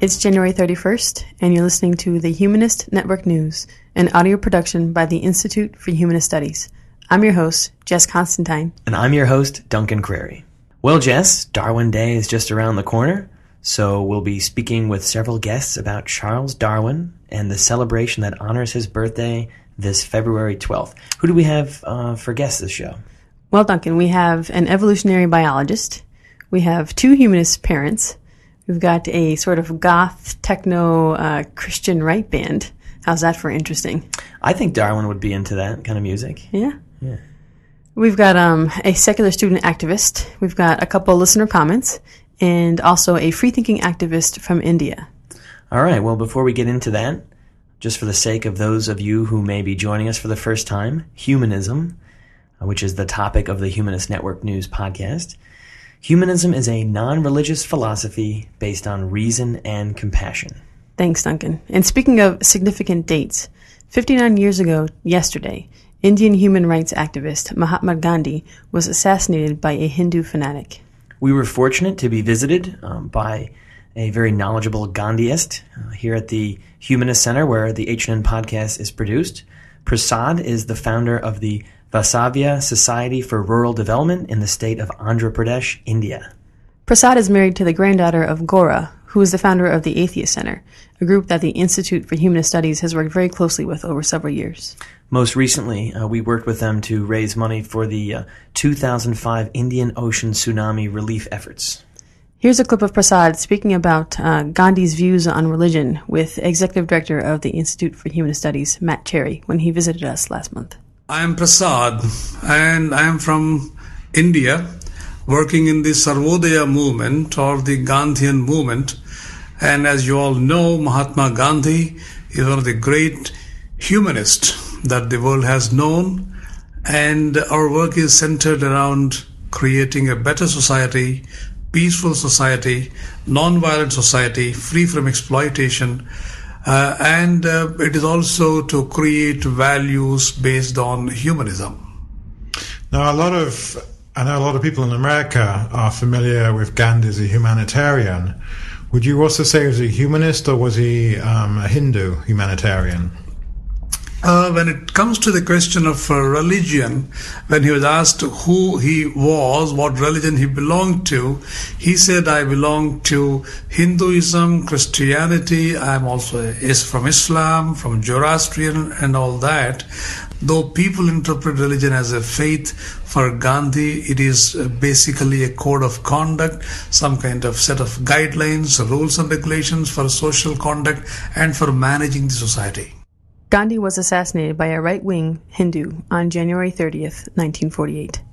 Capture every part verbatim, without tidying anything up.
It's January thirty-first, and you're listening to the Humanist Network News, an audio production by the Institute for Humanist Studies. I'm your host, Jess Constantine. And I'm your host, Duncan Crary. Well, Jess, Darwin Day is just around the corner, so we'll be speaking with several guests about Charles Darwin and the celebration that honors his birthday this February twelfth. Who do we have uh, for guests this show? Well, Duncan, we have an evolutionary biologist. We have two humanist parents. We've got a sort of goth, techno, uh, Christian right band. How's that for interesting? I think Darwin would be into that kind of music. Yeah? Yeah. We've got um, a secular student activist. We've got a couple listener comments, and also a free-thinking activist from India. All right. Well, before we get into that, just for the sake of those of you who may be joining us for the first time, humanism, which is the topic of the Humanist Network News podcast. Humanism is a non-religious philosophy based on reason and compassion. Thanks, Duncan. And speaking of significant dates, fifty-nine years ago yesterday, Indian human rights activist Mahatma Gandhi was assassinated by a Hindu fanatic. We were fortunate to be visited um, by a very knowledgeable Gandhiist uh, here at the Humanist Center where the H N N podcast is produced. Prasad is the founder of the Vasavya Society for Rural Development in the state of Andhra Pradesh, India. Prasad is married to the granddaughter of Gora, who is the founder of the Atheist Center, a group that the Institute for Humanist Studies has worked very closely with over several years. Most recently, uh, we worked with them to raise money for the uh, two thousand five Indian Ocean tsunami relief efforts. Here's a clip of Prasad speaking about uh, Gandhi's views on religion with Executive Director of the Institute for Humanist Studies, Matt Cherry, when he visited us last month. I am Prasad, and I am from India, working in the Sarvodaya movement or the Gandhian movement. And as you all know, Mahatma Gandhi is one of the great humanists that the world has known. And our work is centered around creating a better society, peaceful society, non-violent society, free from exploitation. Uh, and uh, it is also to create values based on humanism. Now, a lot of, I know a lot of people in America are familiar with Gandhi as a humanitarian. Would you also say he was a humanist, or was he um, a Hindu humanitarian? Uh, when it comes to the question of uh, religion, when he was asked who he was, what religion he belonged to, he said, I belong to Hinduism, Christianity, I'm also is from Islam, from Zoroastrian and all that. Though people interpret religion as a faith, for Gandhi it is basically a code of conduct, some kind of set of guidelines, rules and regulations for social conduct and for managing the society. Gandhi was assassinated by a right-wing Hindu on January thirtieth, nineteen forty-eight.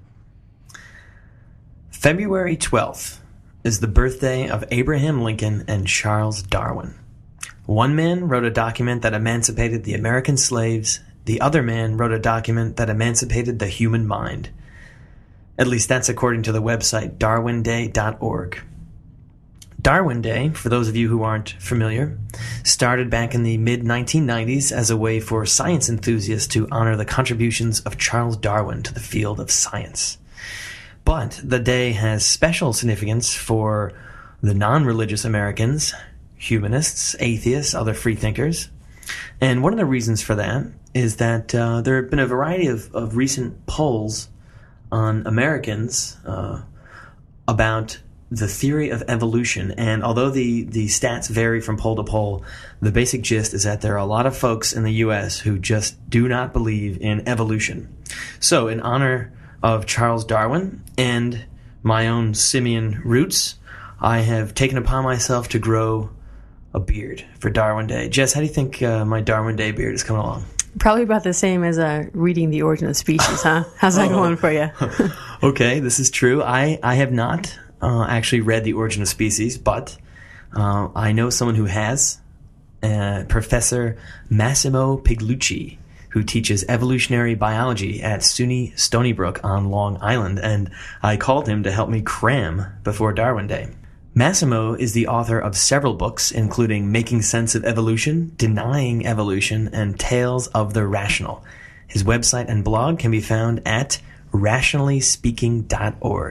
February twelfth is the birthday of Abraham Lincoln and Charles Darwin. One man wrote a document that emancipated the American slaves. The other man wrote a document that emancipated the human mind. At least that's according to the website darwin day dot org. Darwin Day, for those of you who aren't familiar, started back in the mid nineteen nineties as a way for science enthusiasts to honor the contributions of Charles Darwin to the field of science. But the day has special significance for the non-religious Americans, humanists, atheists, other freethinkers. And one of the reasons for that is that uh, there have been a variety of, of recent polls on Americans uh, about the theory of evolution, and although the, the stats vary from poll to poll, the basic gist is that there are a lot of folks in the U S who just do not believe in evolution. So, in honor of Charles Darwin and my own simian roots, I have taken upon myself to grow a beard for Darwin Day. Jess, how do you think uh, my Darwin Day beard is coming along? Probably about the same as uh, reading The Origin of Species, huh? How's that oh. going for you? Okay, this is true. I, I have not Uh, actually read The Origin of Species, but uh, I know someone who has, uh, Professor Massimo Piglucci, who teaches evolutionary biology at SUNY Stony Brook on Long Island, and I called him to help me cram before Darwin Day. Massimo is the author of several books, including Making Sense of Evolution, Denying Evolution, and Tales of the Rational. His website and blog can be found at rationally speaking dot org.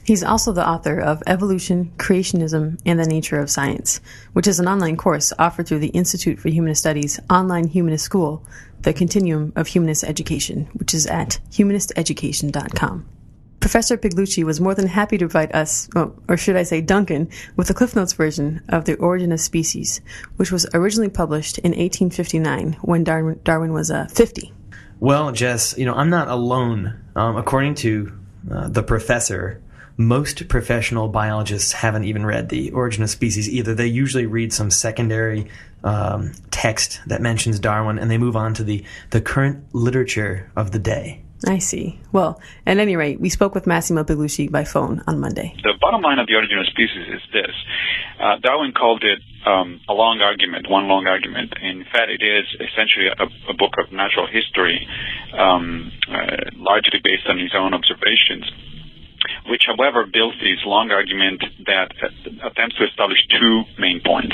He's also the author of Evolution, Creationism, and the Nature of Science, which is an online course offered through the Institute for Humanist Studies online humanist school, the Continuum of Humanist Education, which is at humanist education dot com. Professor Piglucci was more than happy to provide us, well, or should I say Duncan, with a Cliff Notes version of The Origin of Species, which was originally published in eighteen fifty-nine when Darwin, Darwin was uh, fifty. Well, Jess, you know, I'm not alone. Um, according to uh, the professor, most professional biologists haven't even read The Origin of Species either. They usually read some secondary um, text that mentions Darwin, and they move on to the, the current literature of the day. I see. Well, at any rate, we spoke with Massimo Piglucci by phone on Monday. The bottom line of The Origin of Species is this. Uh, Darwin called it um, a long argument, one long argument. In fact, it is essentially a, a book of natural history, um, uh, largely based on his own observations, which, however, builds this long argument that attempts to establish two main points.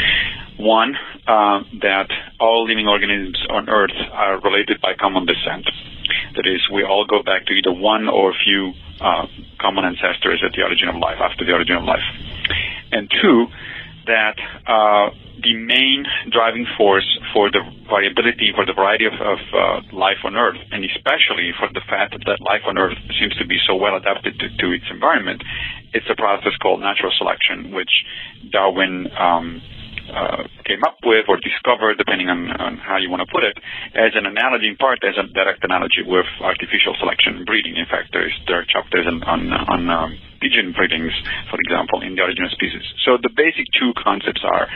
One, uh, that all living organisms on Earth are related by common descent. That is, we all go back to either one or a few uh, common ancestors at the origin of life, after the origin of life. And two, that uh, the main driving force for the variability, for the variety of, of uh, life on Earth, and especially for the fact that life on Earth seems to be so well adapted to, to its environment, it's a process called natural selection, which Darwin um, uh, came up with or discovered, depending on, on how you want to put it, as an analogy, in part as a direct analogy with artificial selection and breeding. In fact, there's, there are chapters on, on, on um, pigeon breedings, for example, in The Origin of Species. So the basic two concepts are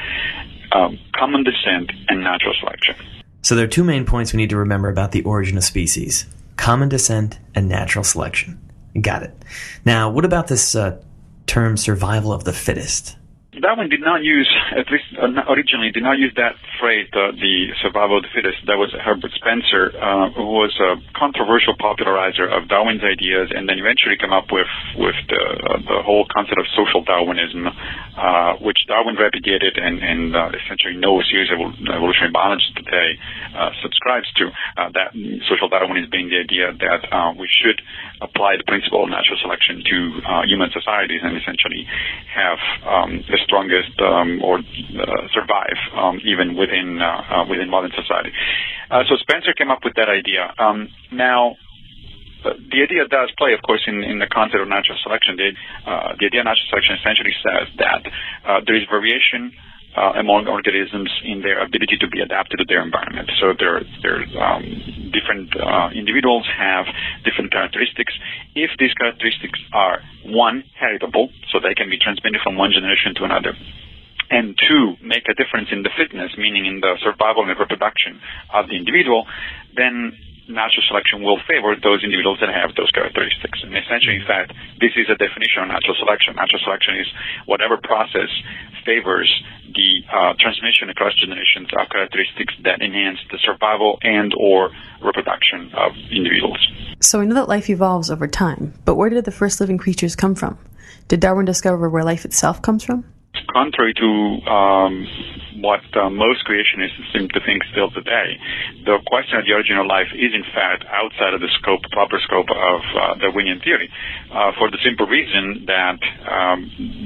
um, common descent and natural selection. So there are two main points we need to remember about The Origin of Species: common descent and natural selection. Got it. Now, what about this uh, term survival of the fittest? Darwin did not use, at least originally, did not use that phrase, the, the survival of the fittest. That was Herbert Spencer, uh, who was a controversial popularizer of Darwin's ideas, and then eventually came up with, with the, uh, the whole concept of social Darwinism, uh, which Darwin repudiated and, and uh, essentially no serious evolutionary biologist today uh, subscribes to. Uh, that social Darwinism being the idea that uh, we should apply the principle of natural selection to uh, human societies and essentially have um, the strongest um, or uh, survive um, even within uh, uh, within modern society. Uh, so Spencer came up with that idea. Um, now, uh, the idea does play, of course, in, in the concept of natural selection. The, uh, the idea of natural selection essentially says that uh, there is variation uh, among organisms in their ability to be adapted to their environment. So there, there um, different uh, individuals have different characteristics. If these characteristics are, one, heritable, so they can be transmitted from one generation to another, and two, make a difference in the fitness, meaning in the survival and the reproduction of the individual, then natural selection will favor those individuals that have those characteristics. And essentially, in fact, this is a definition of natural selection. Natural selection is whatever process favors the uh, transmission across generations of characteristics that enhance the survival and or reproduction of individuals. So we know that life evolves over time, but where did the first living creatures come from? Did Darwin discover where life itself comes from? Contrary to um, what uh, most creationists seem to think still today, the question of the origin of life is in fact outside of the scope, proper scope of uh, Darwinian theory, uh, for the simple reason that um,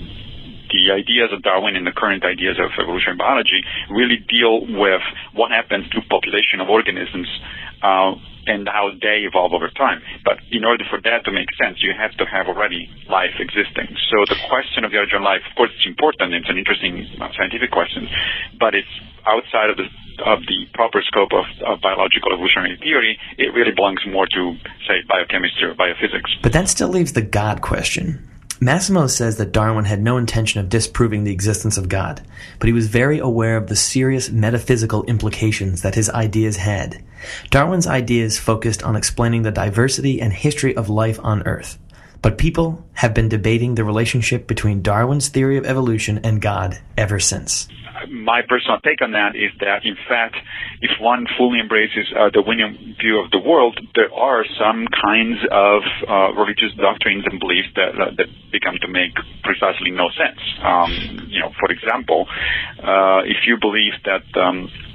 the ideas of Darwin and the current ideas of evolutionary biology really deal with what happens to population of organisms uh, and how they evolve over time. But in order for that to make sense, you have to have already life existing. So the question of the origin of life, of course, it's important. It's an interesting uh, scientific question, but it's outside of the of the proper scope of, of biological evolutionary theory. It really belongs more to, say, biochemistry or biophysics. But that still leaves the God question. Massimo says that Darwin had no intention of disproving the existence of God, but he was very aware of the serious metaphysical implications that his ideas had. Darwin's ideas focused on explaining the diversity and history of life on Earth, but people have been debating the relationship between Darwin's theory of evolution and God ever since. My personal take on that is that, in fact, if one fully embraces uh, the Darwinian view of the world, there are some kinds of uh, religious doctrines and beliefs that uh, that become to make precisely no sense. Um, you know, for example, uh, if you believe that um,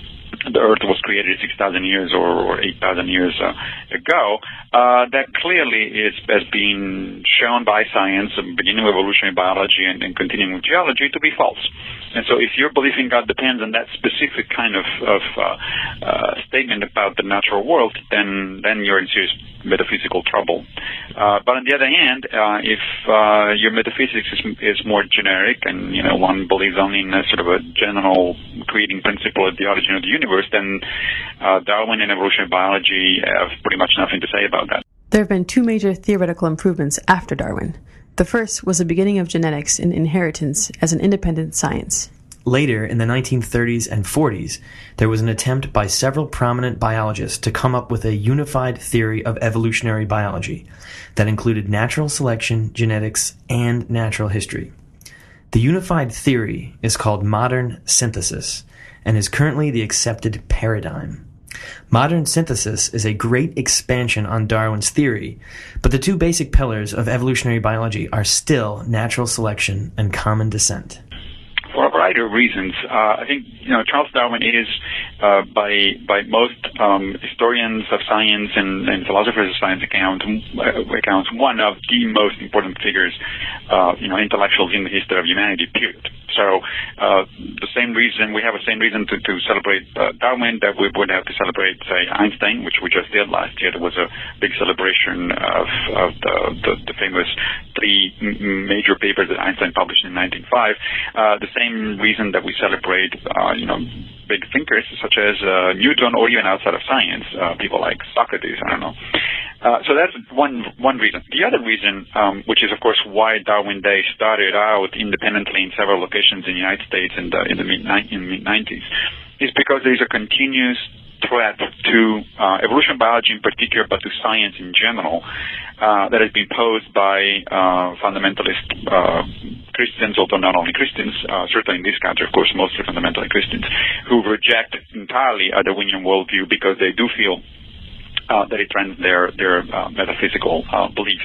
the Earth was created six thousand years or, or eight thousand years uh, ago, uh, that clearly is, has been shown by science, beginning with evolutionary biology and, and continuing with geology, to be false. And so if your belief in God depends on that specific kind of, of uh, uh, statement about the natural world, then, then you're in serious metaphysical trouble. Uh, but on the other hand, uh, if uh, your metaphysics is, is more generic and, you know, one believes only in a sort of a general creating principle at the origin of the universe, then uh, Darwin and evolutionary biology have pretty much nothing to say about that. There have been two major theoretical improvements after Darwin. The first was the beginning of genetics and inheritance as an independent science. Later, in the nineteen thirties and forties, there was an attempt by several prominent biologists to come up with a unified theory of evolutionary biology that included natural selection, genetics, and natural history. The unified theory is called modern synthesis and is currently the accepted paradigm. Modern synthesis is a great expansion on Darwin's theory, but the two basic pillars of evolutionary biology are still natural selection and common descent. For a variety of reasons, uh, I think you know Charles Darwin is, uh, by by most um, historians of science and, and philosophers of science account, uh, accounts one of the most important figures, uh, you know, intellectuals in the history of humanity. Period. So uh, the same reason we have the same reason to, to celebrate uh, Darwin that we would have to celebrate, say, Einstein, which we just did last year. There was a big celebration of, of the, the, the famous three m- major papers that Einstein published in nineteen oh five. Uh, the same reason that we celebrate, uh, you know, big thinkers such as uh, Newton, or even outside of science, uh, people like Socrates. I don't know. Uh, so that's one one reason. The other reason, um, which is of course why Darwin Day started out independently in several locations in the United States in the in the mid nineties, is because there is a continuous threat to uh, evolutionary biology in particular, but to science in general, uh, that has been posed by uh, fundamentalist uh, Christians, although not only Christians, uh, certainly in this country, of course, mostly fundamentally Christians, who reject entirely a Darwinian worldview because they do feel Uh, that it trends their their uh, metaphysical uh, beliefs,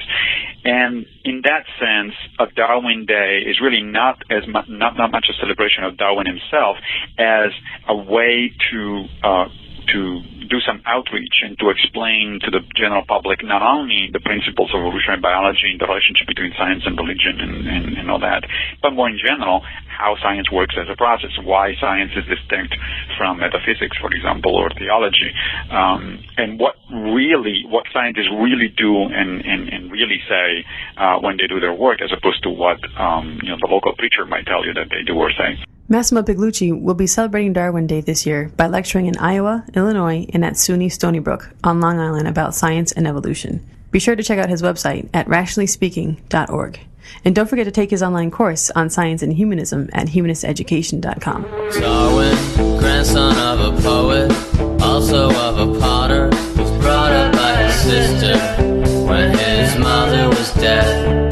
and in that sense, a Darwin Day is really not as mu- not not much a celebration of Darwin himself as a way to uh, to do some outreach and to explain to the general public not only the principles of evolutionary biology and the relationship between science and religion and, and, and all that, but more in general, how science works as a process, why science is distinct from metaphysics, for example, or theology, um, and what really, what scientists really do and, and, and really say uh, when they do their work, as opposed to what um, you know the local preacher might tell you that they do or say. Massimo Piglucci will be celebrating Darwin Day this year by lecturing in Iowa, Illinois, and at SUNY Stony Brook on Long Island about science and evolution. Be sure to check out his website at rationally speaking dot org. And don't forget to take his online course on science and humanism at humanist education dot com. Darwin, grandson of a poet, also of a potter, was brought up by his sister when his mother was dead.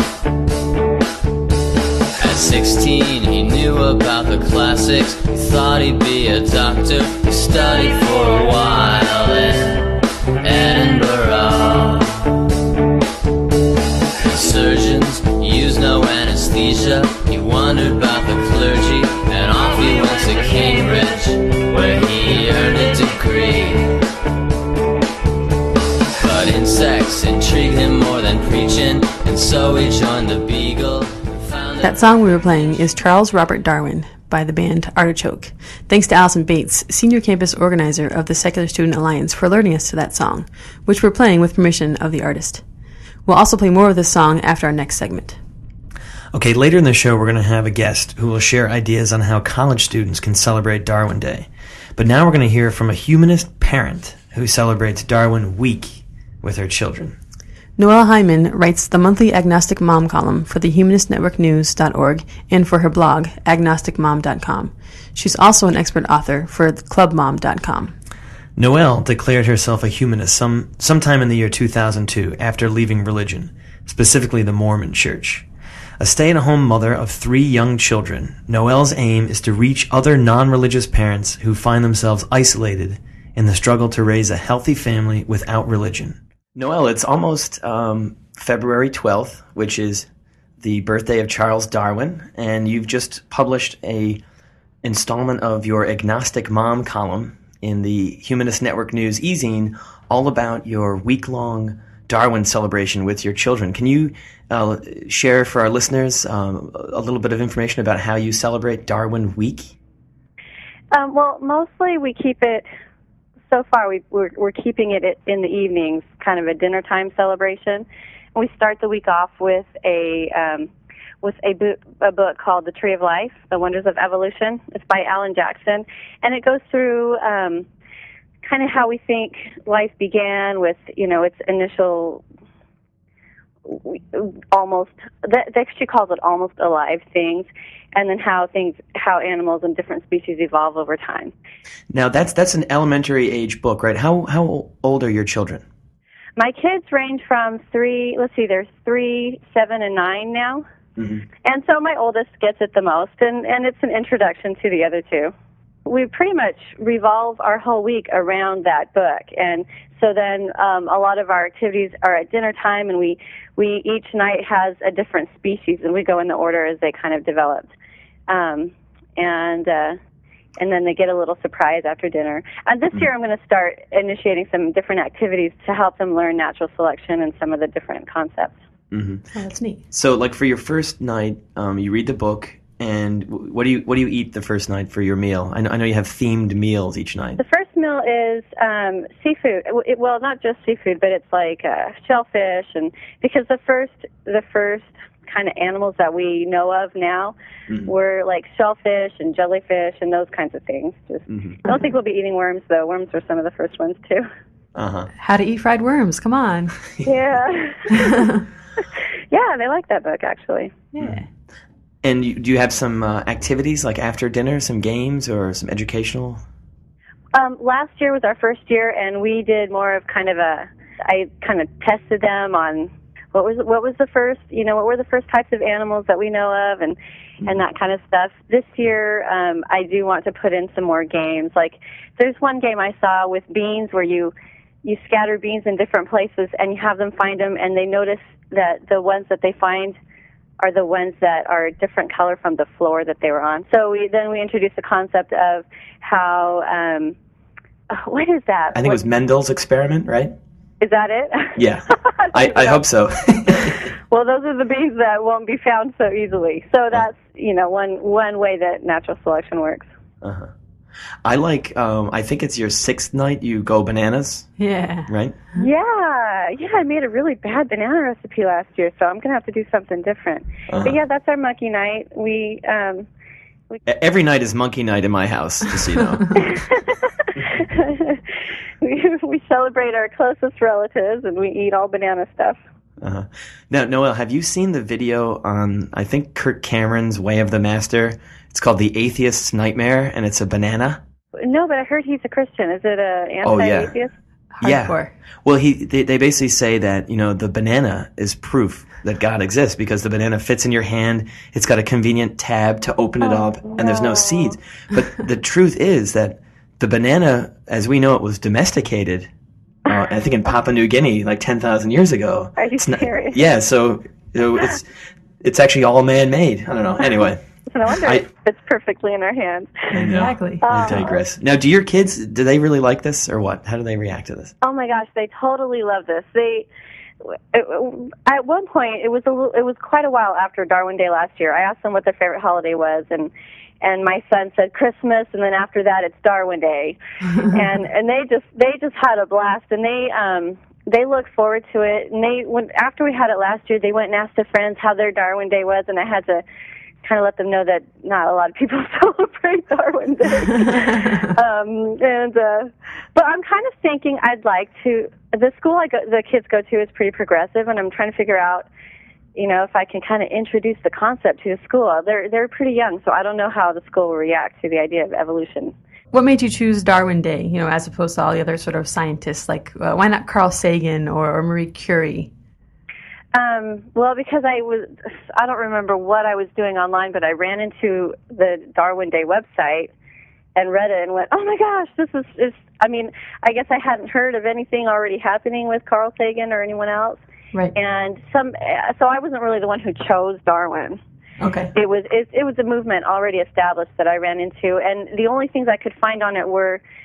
At sixteen, he knew about the classics. He thought he'd be a doctor. He studied for a while in Edinburgh. Surgeons use no anesthesia. He wondered about the clergy, and off he went to Cambridge, where he earned a degree. But insects intrigued him more than preaching, and so he joined the Beagle. That song we were playing is Charles Robert Darwin by the band Artichoke. Thanks to Allison Bates, senior campus organizer of the Secular Student Alliance, for alerting us to that song, which we're playing with permission of the artist. We'll also play more of this song after our next segment. Okay, later in the show, we're going to have a guest who will share ideas on how college students can celebrate Darwin Day. But now we're going to hear from a humanist parent who celebrates Darwin Week with her children. Noelle Hyman writes the monthly Agnostic Mom column for the humanist network news dot org and for her blog, agnostic mom dot com. She's also an expert author for club mom dot com. Noelle declared herself a humanist some sometime in the year two thousand two after leaving religion, specifically the Mormon Church. A stay-at-home mother of three young children, Noelle's aim is to reach other non-religious parents who find themselves isolated in the struggle to raise a healthy family without religion. Noelle, it's almost um, February twelfth, which is the birthday of Charles Darwin, and you've just published a installment of your Agnostic Mom column in the Humanist Network News e-zine all about your week-long Darwin celebration with your children. Can you uh, share for our listeners um, a little bit of information about how you celebrate Darwin Week? Um, well, mostly we keep it, so far we, we're, we're keeping it in the evenings, kind of a dinner time celebration. We start the week off with a um, with a, bo- a book called The Tree of Life, The Wonders of Evolution. It's by Alan Jackson, and it goes through um, kind of how we think life began with, you know, its initial almost, they actually calls it almost alive things, and then how things, how animals and different species evolve over time. Now that's that's an elementary age book, right? How how old are your children? My kids range from three, let's see, there's three, seven, and nine now. Mm-hmm. And so my oldest gets it the most, and, and it's an introduction to the other two. We pretty much revolve our whole week around that book, and so then um, a lot of our activities are at dinner time, and we, we each night has a different species, and we go in the order as they kind of developed. Um, and uh, and then they get a little surprise after dinner. And this mm-hmm. year I'm going to start initiating some different activities to help them learn natural selection and some of the different concepts. Mm-hmm. Oh, that's neat. So, like for your first night, um, you read the book, and what do you what do you eat the first night for your meal? I know, I know you have themed meals each night. The first meal is um, seafood. It, well, not just seafood, but it's like uh, shellfish, and because the first the first kind of animals that we know of now mm-hmm. were like shellfish and jellyfish and those kinds of things. Just mm-hmm. I don't think we'll be eating worms though. Worms were some of the first ones too. Uh huh. How to Eat Fried Worms? Come on. Yeah. Yeah, they like that book, actually. Yeah. And you, do you have some uh, activities, like after dinner, some games or some educational? Um, last year was our first year, and we did more of kind of a, I kind of tested them on what was what was the first, you know, what were the first types of animals that we know of, and, mm-hmm. and that kind of stuff. This year, um, I do want to put in some more games. Like, there's one game I saw with beans where you, you scatter beans in different places, and you have them find them, and they notice that the ones that they find are the ones that are a different color from the floor that they were on. So we then we introduced the concept of how, um, what is that? I think what, it was Mendel's experiment, right? Is that it? Yeah, I, I hope so. Well, those are the beans that won't be found so easily. So that's, you know, one one way that natural selection works. Uh-huh. I like, um, I think it's your sixth night you go bananas. Yeah. Right? Yeah. Yeah, I made a really bad banana recipe last year, so I'm going to have to do something different. Uh-huh. But yeah, that's our monkey night. We, um... We... Every night is monkey night in my house, just so you know. we, we celebrate our closest relatives, and we eat all banana stuff. Uh-huh. Now, Noelle, have you seen the video on, I think, Kirk Cameron's Way of the Master? It's called The Atheist's Nightmare, and it's a banana. No, but I heard he's a Christian. Is it a anti-atheist? Oh, yeah. Hardcore. Yeah. Well, he they, they basically say that, you know, the banana is proof that God exists because the banana fits in your hand. It's got a convenient tab to open it oh, up, and no. there's no seeds. But the truth is that the banana, as we know it, was domesticated, uh, I think in Papua New Guinea, like ten thousand years ago. Are you it's serious? Not, yeah, so, so it's it's actually all man-made. I don't know. Anyway. No wonder I, it fits perfectly in our hands. Exactly. I digress. Now, do your kids, do they really like this or what? How do they react to this? Oh my gosh, they totally love this. They, at one point, it was a little, it was quite a while after Darwin Day last year. I asked them what their favorite holiday was, and and my son said Christmas, and then after that, it's Darwin Day, and and they just they just had a blast, and they um they look forward to it. And they when after we had it last year, they went and asked their friends how their Darwin Day was, and I had to kind of let them know that not a lot of people celebrate Darwin Day. um, and uh, but I'm kind of thinking I'd like to. The school I go, the kids go to is pretty progressive, and I'm trying to figure out, you know, if I can kind of introduce the concept to the school. They're they're pretty young, so I don't know how the school will react to the idea of evolution. What made you choose Darwin Day, you know, as opposed to all the other sort of scientists? Like, uh, why not Carl Sagan or, or Marie Curie? Um, well, because I was, I don't remember what I was doing online, but I ran into the Darwin Day website and read it and went, oh my gosh, this is, is, I mean, I guess I hadn't heard of anything already happening with Carl Sagan or anyone else. Right. And some, so I wasn't really the one who chose Darwin. Okay. It was, it, it was a movement already established that I ran into, and the only things I could find on it were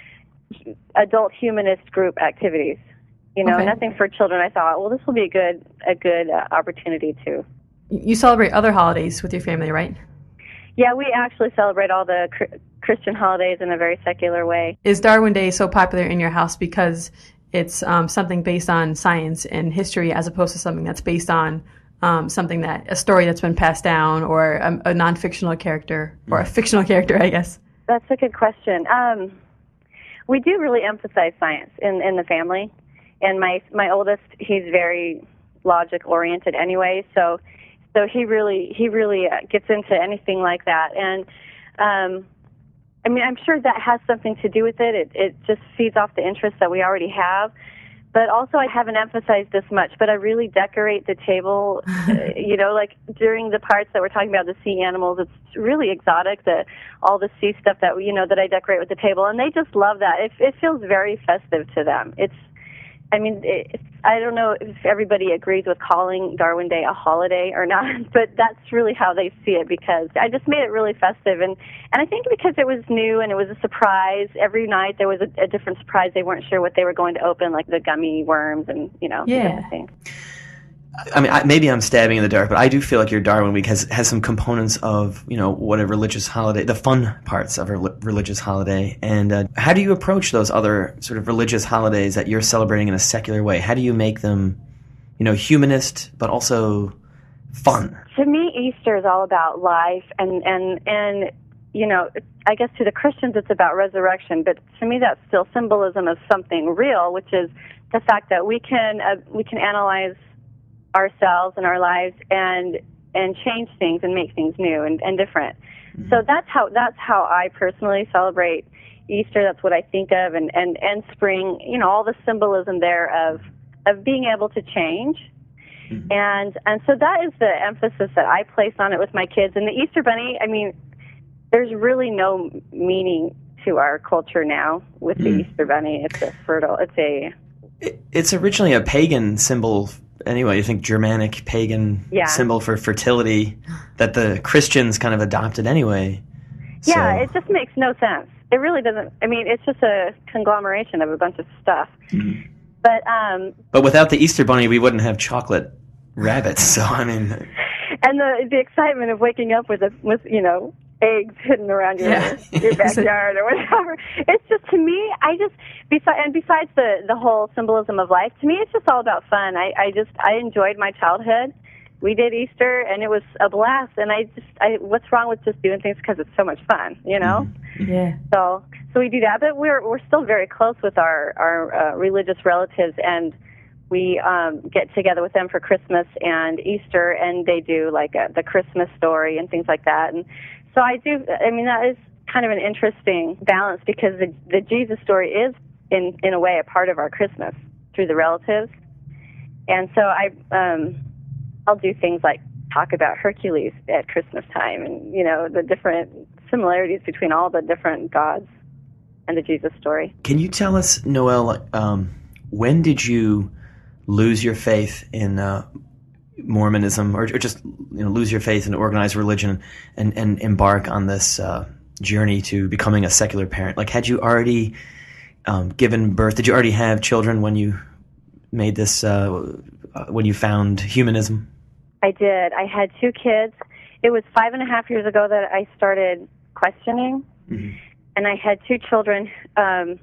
adult humanist group activities. You know, Okay. nothing for children. I thought, well, this will be a good a good uh, opportunity to. You celebrate other holidays with your family, right? Yeah, we actually celebrate all the cr- Christian holidays in a very secular way. Is Darwin Day so popular in your house because it's um, something based on science and history as opposed to something that's based on um, something that, a story that's been passed down, or a, a non-fictional character, or a fictional character, I guess? That's a good question. Um, we do really emphasize science in, in the family. And my my oldest, he's very logic-oriented anyway, so so he really he really uh, gets into anything like that. And um, I mean, I'm sure that has something to do with it. It it just feeds off the interests that we already have. But also, I haven't emphasized this much, but I really decorate the table. uh, you know, like during the parts that we're talking about, the sea animals, it's really exotic. The all the sea stuff that you know that I decorate with the table, and they just love that. It it feels very festive to them. It's I mean, it, I don't know if everybody agrees with calling Darwin Day a holiday or not, but that's really how they see it, because I just made it really festive. And, and I think because it was new and it was a surprise, every night there was a, a different surprise. They weren't sure what they were going to open, like the gummy worms and, you know, Yeah. different things. I mean, I, maybe I'm stabbing in the dark, but I do feel like your Darwin Week has, has some components of, you know, what a religious holiday, the fun parts of a rel- religious holiday. And uh, how do you approach those other sort of religious holidays that you're celebrating in a secular way? How do you make them, you know, humanist, but also fun? To me, Easter is all about life, and, and, and you know, I guess to the Christians it's about resurrection, but to me that's still symbolism of something real, which is the fact that we can uh, we can analyze ourselves and our lives and and change things and make things new and, and different. Mm-hmm. So that's how that's how I personally celebrate Easter. That's what I think of, and, and, and spring, you know, all the symbolism there of of being able to change. Mm-hmm. And and so that is the emphasis that I place on it with my kids. And the Easter Bunny, I mean, there's really no meaning to our culture now with the mm. Easter Bunny. It's a fertile, it's a... It, it's originally a pagan symbol. Anyway, you think Germanic pagan yeah. symbol for fertility that the Christians kind of adopted anyway. So. Yeah, it just makes no sense. It really doesn't. I mean, it's just a conglomeration of a bunch of stuff. Mm-hmm. But um, but without the Easter Bunny, we wouldn't have chocolate rabbits. So I mean, and the the excitement of waking up with a with you know eggs hidden around your yeah. your backyard or whatever. It's just, to me, I just besides and besides the the whole symbolism of life, to me it's just all about fun. I I just I enjoyed my childhood. We did Easter and it was a blast. And I just I what's wrong with just doing things because it's so much fun, you know? Mm-hmm. Yeah. So so we do that, but we're we're still very close with our our uh, religious relatives, and we um, get together with them for Christmas and Easter, and they do like a, the Christmas story and things like that. And so I do, I mean, that is kind of an interesting balance, because the, the Jesus story is, in, in a way, a part of our Christmas through the relatives. And so I, um, I'll do things like talk about Hercules at Christmas time, and, you know, the different similarities between all the different gods and the Jesus story. Can you tell us, Noelle, um, when did you lose your faith in uh, Mormonism, or, or just you know lose your faith in organized religion, and, and embark on this uh, journey to becoming a secular parent? Like, had you already um, given birth? Did you already have children when you made this? Uh, when you found humanism? I did. I had two kids. It was five and a half years ago that I started questioning, mm-hmm. and I had two children. Um,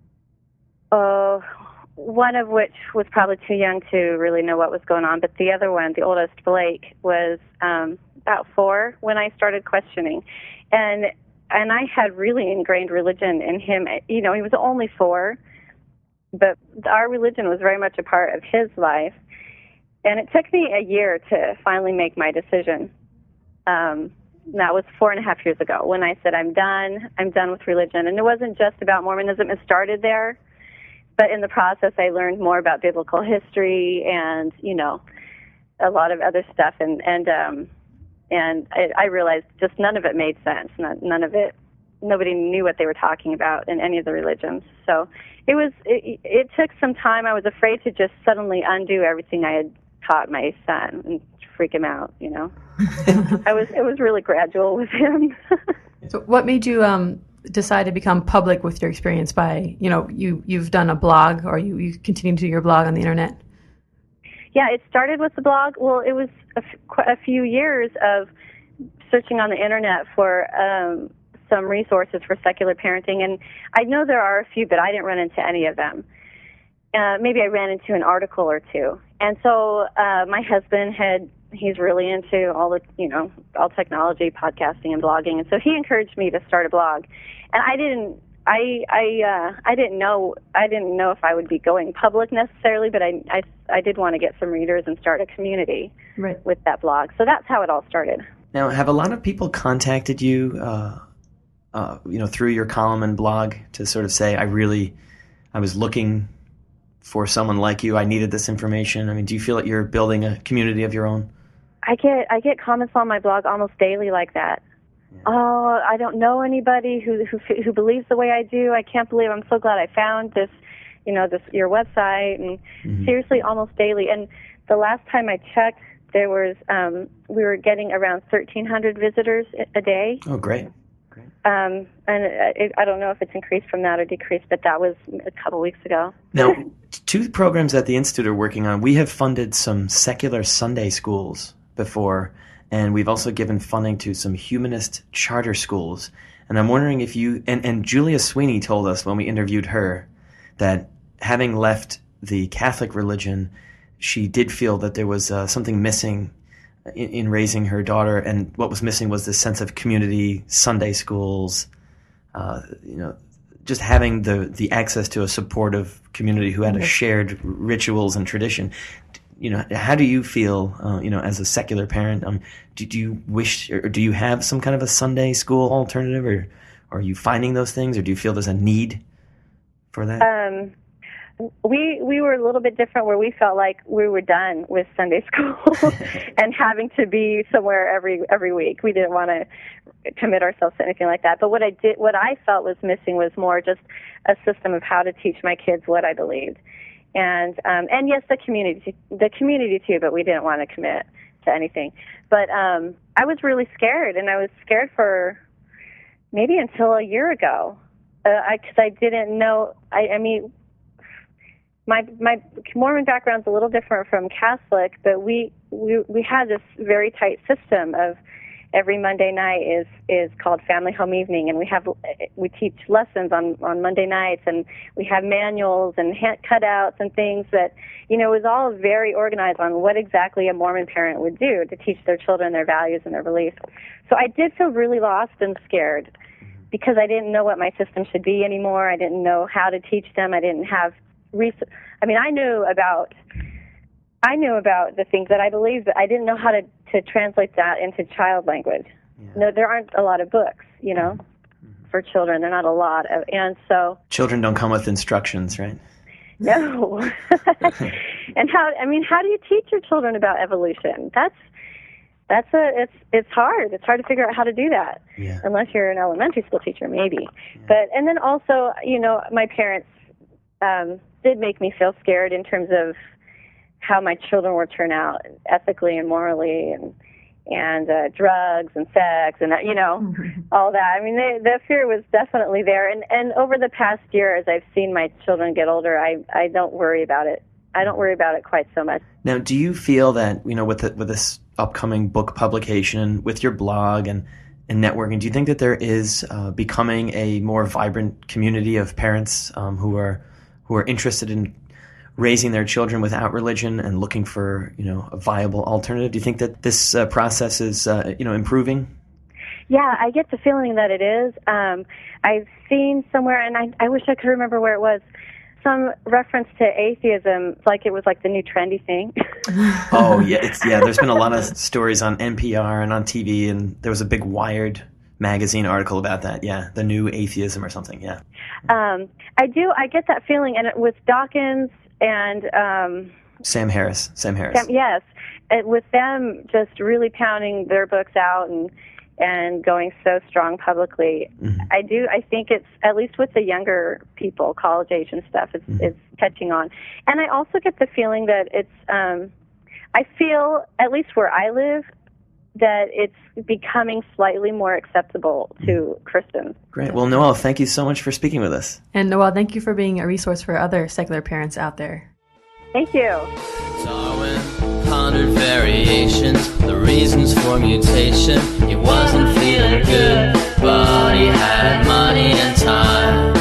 oh. One of which was probably too young to really know what was going on, but the other one, the oldest, Blake, was um, about four when I started questioning. And and I had really ingrained religion in him. You know, he was only four, but our religion was very much a part of his life. And it took me a year to finally make my decision. Um, that was four and a half years ago when I said, I'm done. I'm done with religion. And it wasn't just about Mormonism. It started there. But in the process, I learned more about biblical history and, you know, a lot of other stuff. And and um, and I, I realized just none of it made sense. Not, none of it, nobody knew what they were talking about in any of the religions. So it was, it, it took some time. I was afraid to just suddenly undo everything I had taught my son and freak him out, you know. I was, it was really gradual with him. So what made you um, decide to become public with your experience by, you know, you, you've done a blog, or you, you continue to do your blog on the internet? Yeah, it started with the blog. Well, it was a, f- quite a few years of searching on the internet for um, some resources for secular parenting, and I know there are a few, but I didn't run into any of them. Uh, maybe I ran into an article or two. And so uh, my husband had, he's really into all the, you know, all technology, podcasting and blogging, and so he encouraged me to start a blog. And I didn't, I, I, uh, I didn't know, I didn't know if I would be going public necessarily, but I, I, I did want to get some readers and start a community right. with that blog. So that's how it all started. Now, have a lot of people contacted you, uh, uh, you know, through your column and blog to sort of say, I really, I was looking for someone like you, I needed this information? I mean, do you feel that you're building a community of your own? I get I get comments on my blog almost daily like that. Yeah. Oh, I don't know anybody who who who believes the way I do. I can't believe I'm so glad I found this, you know, this your website, and mm-hmm. seriously, almost daily. And the last time I checked, there was um, we were getting around thirteen hundred visitors a day. Oh, great. Great. Um, and it, I don't know if it's increased from that or decreased, but that was a couple weeks ago. Now, two programs at the Institute are working on. We have funded some secular Sunday schools before, and we've also given funding to some humanist charter schools. And I'm wondering if you, and, and Julia Sweeney told us when we interviewed her that having left the Catholic religion, she did feel that there was uh, something missing in, in raising her daughter, and what was missing was this sense of community, Sunday schools, uh, you know, just having the, the access to a supportive community who had a shared rituals and tradition. You know, how do you feel, uh, you know, as a secular parent? Um, do, do you wish, or do you have some kind of a Sunday school alternative, or, or are you finding those things, or do you feel there's a need for that? Um, we we were a little bit different, where we felt like we were done with Sunday school and having to be somewhere every every week. We didn't want to commit ourselves to anything like that. But what I did, what I felt was missing was more just a system of how to teach my kids what I believed. And um, and yes, the community, the community too, but we didn't want to commit to anything. But um, I was really scared, and I was scared for maybe until a year ago, because uh, I, 'cause I didn't know. I, I mean, my my Mormon background's a little different from Catholic, but we we we had this very tight system of every Monday night is is called Family Home Evening, and we have we teach lessons on on Monday nights, and we have manuals and hand cutouts and things that, you know, it was all very organized on what exactly a Mormon parent would do to teach their children their values and their beliefs. So I did feel really lost and scared because I didn't know what my system should be anymore. I didn't know how to teach them. I didn't have res- I mean, I knew about I knew about the things that I believed, but I didn't know how to, to translate that into child language. Yeah. No, there aren't a lot of books, you know, mm-hmm. for children. There are not a lot of, and so children don't come with instructions, right? No. And how? I mean, how do you teach your children about evolution? That's that's a it's it's hard. It's hard to figure out how to do that, yeah. unless you're an elementary school teacher, maybe. Yeah. But and then also, you know, my parents um, did make me feel scared in terms of how my children would turn out ethically and morally, and and uh, drugs and sex and, you know, mm-hmm. all that. I mean, they, the fear was definitely there. And, and over the past year, as I've seen my children get older, I, I don't worry about it. I don't worry about it quite so much. Now, do you feel that, you know, with the, with this upcoming book publication, with your blog and, and networking, do you think that there is uh, becoming a more vibrant community of parents um, who are who are interested in raising their children without religion and looking for, you know, a viable alternative? Do you think that this uh, process is, uh, you know, improving? Yeah, I get the feeling that it is. Um, I've seen somewhere, and I, I wish I could remember where it was, some reference to atheism, like it was like the new trendy thing. Oh, yeah. It's, yeah, there's been a lot of stories on N P R and on T V, and there was a big Wired magazine article about that. Yeah, the new atheism or something. Yeah. Um, I do. I get that feeling, and it, with Dawkins and um, Sam Harris. Sam Harris. Sam, yes, it, with them just really pounding their books out and and going so strong publicly. Mm-hmm. I do. I think it's, at least with the younger people, college age and stuff, it's mm-hmm. it's catching on. And I also get the feeling that it's. Um, I feel, at least where I live, that it's becoming slightly more acceptable to Christians. Great. Well, Noelle, thank you so much for speaking with us. And Noelle, thank you for being a resource for other secular parents out there. Thank you. Darwin pondered variations, the reasons for mutation. He wasn't feeling good, but he had money and time.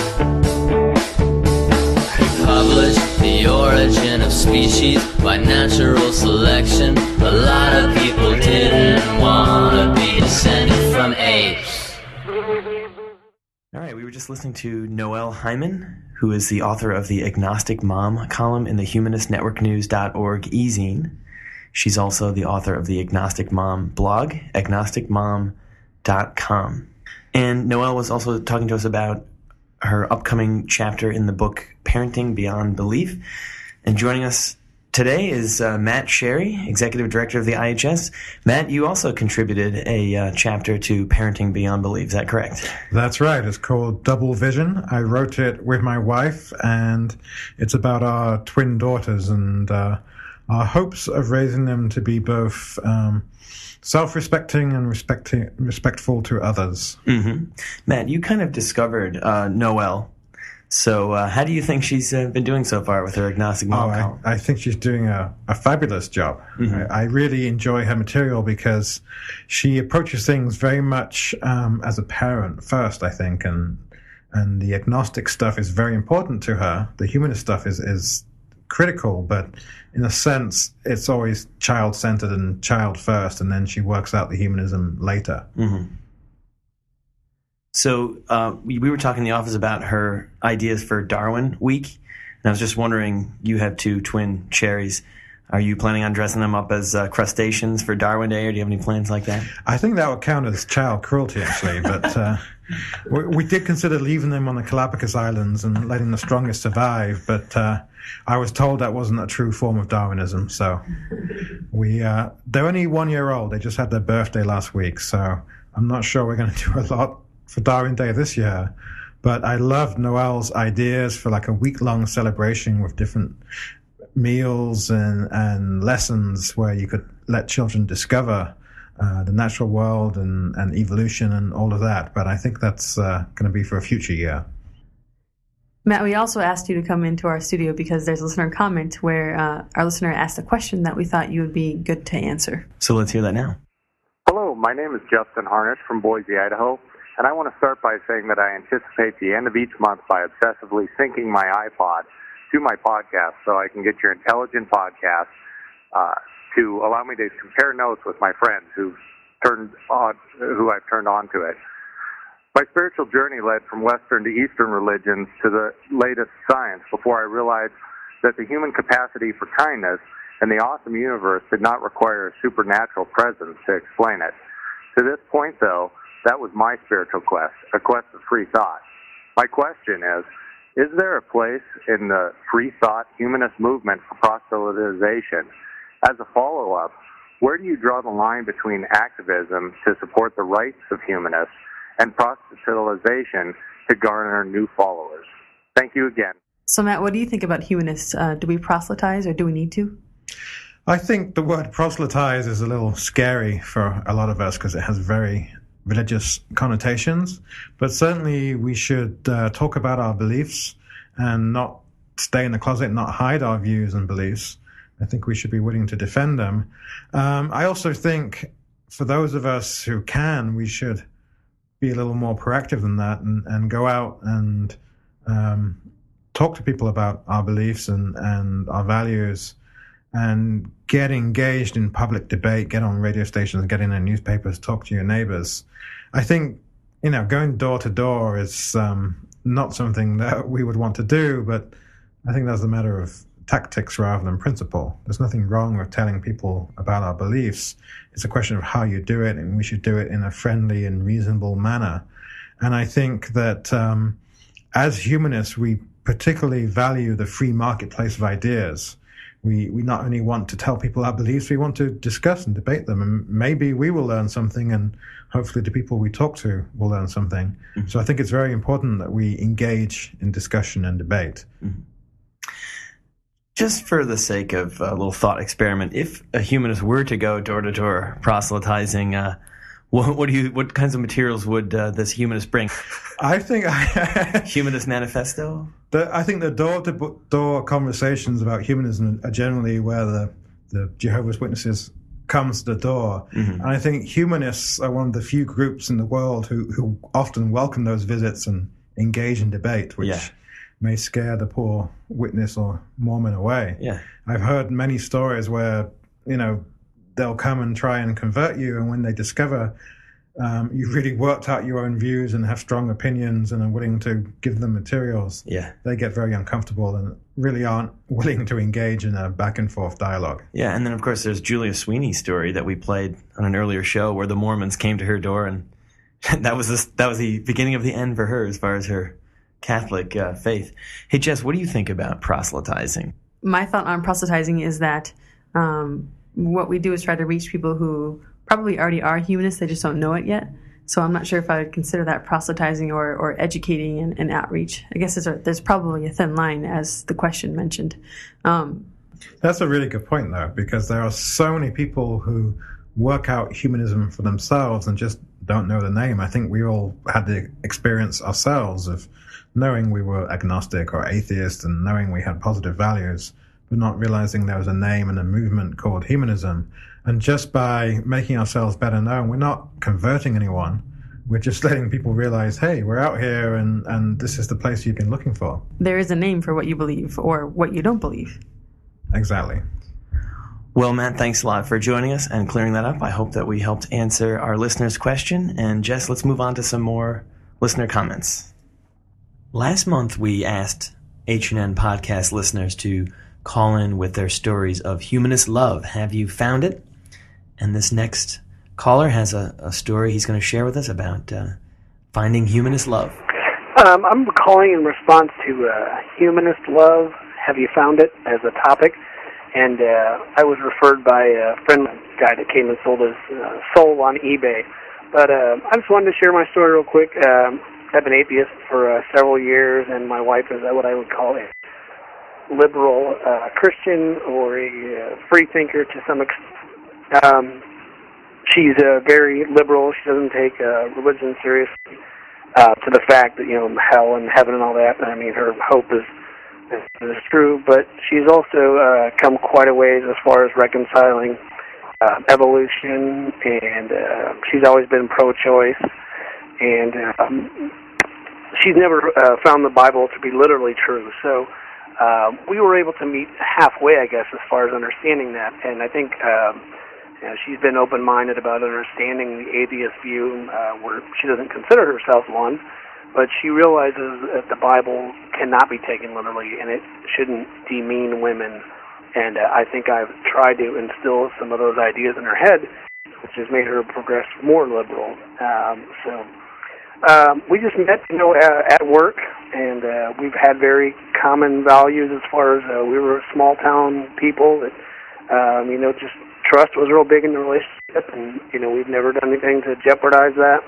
He published The Origin of Species by Natural Selection. A lot of people didn't want to be descended from apes. All right, we were just listening to Noelle Hyman, who is the author of the Agnostic Mom column in the humanist network news dot org e-zine. She's also the author of the Agnostic Mom blog, agnostic mom dot com. And Noelle was also talking to us about her upcoming chapter in the book Parenting Beyond Belief. And joining us today is uh, Matt Sherry, Executive Director of the I H S. Matt, you also contributed a uh, chapter to Parenting Beyond Belief. Is that correct? That's right. It's called Double Vision. I wrote it with my wife, and it's about our twin daughters and uh, our hopes of raising them to be both um, self-respecting and respecting, respectful to others. Mm-hmm. Matt, you kind of discovered uh, Noelle. So uh, how do you think she's uh, been doing so far with her Agnostic Mom oh, column? I, I think she's doing a, a fabulous job. Mm-hmm. I, I really enjoy her material because she approaches things very much um, as a parent first, I think, and and the agnostic stuff is very important to her. The humanist stuff is, is critical, but in a sense, it's always child-centered and child first, and then she works out the humanism later. Mm-hmm. So uh, we, we were talking in the office about her ideas for Darwin Week, and I was just wondering, you have two twin cherries. Are you planning on dressing them up as uh, crustaceans for Darwin Day, or do you have any plans like that? I think that would count as child cruelty, actually, but uh, we, we did consider leaving them on the Galapagos Islands and letting the strongest survive, but uh, I was told that wasn't a true form of Darwinism, so we uh, they're only one year old. They just had their birthday last week, so I'm not sure we're going to do a lot for Darwin Day this year, but I loved Noelle's ideas for like a week-long celebration with different meals and, and lessons where you could let children discover uh, the natural world and, and evolution and all of that. But I think that's uh, going to be for a future year. Matt, we also asked you to come into our studio because there's a listener comment where uh, our listener asked a question that we thought you would be good to answer. So let's hear that now. Hello, my name is Justin Harnish from Boise, Idaho. And I want to start by saying that I anticipate the end of each month by obsessively syncing my iPod to my podcast so I can get your intelligent podcast uh, to allow me to compare notes with my friends who've turned on, who I've turned on to it. My spiritual journey led from Western to Eastern religions to the latest science before I realized that the human capacity for kindness and the awesome universe did not require a supernatural presence to explain it. To this point, though, that was my spiritual quest, a quest of free thought. My question is, is there a place in the free thought humanist movement for proselytization? As a follow-up, where do you draw the line between activism to support the rights of humanists and proselytization to garner new followers? Thank you again. So, Matt, what do you think about humanists? Uh, do we proselytize or do we need to? I think the word proselytize is a little scary for a lot of us because it has very religious connotations, but certainly we should uh, talk about our beliefs and not stay in the closet, not hide our views and beliefs. I think we should be willing to defend them. Um, I also think for those of us who can, we should be a little more proactive than that and, and go out and um, talk to people about our beliefs and, and our values and get engaged in public debate, get on radio stations, get in the newspapers, talk to your neighbors. I think, you know, going door to door is um, not something that we would want to do, but I think that's a matter of tactics rather than principle. There's nothing wrong with telling people about our beliefs. It's a question of how you do it, and we should do it in a friendly and reasonable manner. And I think that um, as humanists, we particularly value the free marketplace of ideas. We we not only want to tell people our beliefs, we want to discuss and debate them. And maybe we will learn something, and hopefully the people we talk to will learn something. Mm-hmm. So I think it's very important that we engage in discussion and debate. Mm-hmm. Just for the sake of a little thought experiment, if a humanist were to go door to door proselytizing, uh, what, what do you? What kinds of materials would uh, this humanist bring? I think Humanist manifesto. The, I think the door-to-door conversations about humanism are generally where the, the Jehovah's Witnesses comes to the door. Mm-hmm. And I think humanists are one of the few groups in the world who, who often welcome those visits and engage in debate, which yeah. may scare the poor witness or Mormon away. Yeah. I've heard many stories where, you know, they'll come and try and convert you, and when they discover um, you've really worked out your own views and have strong opinions and are willing to give them materials, yeah. they get very uncomfortable and really aren't willing to engage in a back and forth dialogue. Yeah, and then of course there's Julia Sweeney's story that we played on an earlier show where the Mormons came to her door, and that was the, that was the beginning of the end for her as far as her Catholic uh, faith. Hey, Jess, what do you think about proselytizing? My thought on proselytizing is that um, what we do is try to reach people who probably already are humanists, they just don't know it yet. So I'm not sure if I would consider that proselytizing or, or educating and, and outreach. I guess there's, a, there's probably a thin line, as the question mentioned. Um, That's a really good point, though, because there are so many people who work out humanism for themselves and just don't know the name. I think we all had the experience ourselves of knowing we were agnostic or atheist and knowing we had positive values, but not realizing there was a name and a movement called humanism. And just by making ourselves better known, we're not converting anyone. We're just letting people realize, hey, we're out here and, and this is the place you've been looking for. There is a name for what you believe or what you don't believe. Exactly. Well, Matt, thanks a lot for joining us and clearing that up. I hope that we helped answer our listener's question. And Jess, let's move on to some more listener comments. Last month, we asked H N N podcast listeners to call in with their stories of humanist love. Have you found it? And this next caller has a, a story he's going to share with us about uh, finding humanist love. Um, I'm calling in response to uh, humanist love. Have you found it as a topic? And uh, I was referred by a friend guy that came and sold his uh, soul on eBay. But uh, I just wanted to share my story real quick. Um, I've been atheist for uh, several years, and my wife is what I would call a liberal uh, Christian or a uh, free thinker to some extent. Um, she's uh, very liberal. She doesn't take uh, religion seriously uh, to the fact that, you know, hell and heaven and all that. I mean, her hope is is true, but she's also uh, come quite a ways as far as reconciling uh, evolution, and uh, she's always been pro-choice, and um, she's never uh, found the Bible to be literally true. So uh, we were able to meet halfway, I guess, as far as understanding that, and I think um, you know, she's been open-minded about understanding the atheist view, uh, where she doesn't consider herself one, but she realizes that the Bible cannot be taken literally, and it shouldn't demean women. And uh, I think I've tried to instill some of those ideas in her head, which has made her progress more liberal. Um, so um, we just met, you know, uh, at work, and uh, we've had very common values as far as uh, we were small-town people that, um, you know, just trust was real big in the relationship, and, you know, we've never done anything to jeopardize that.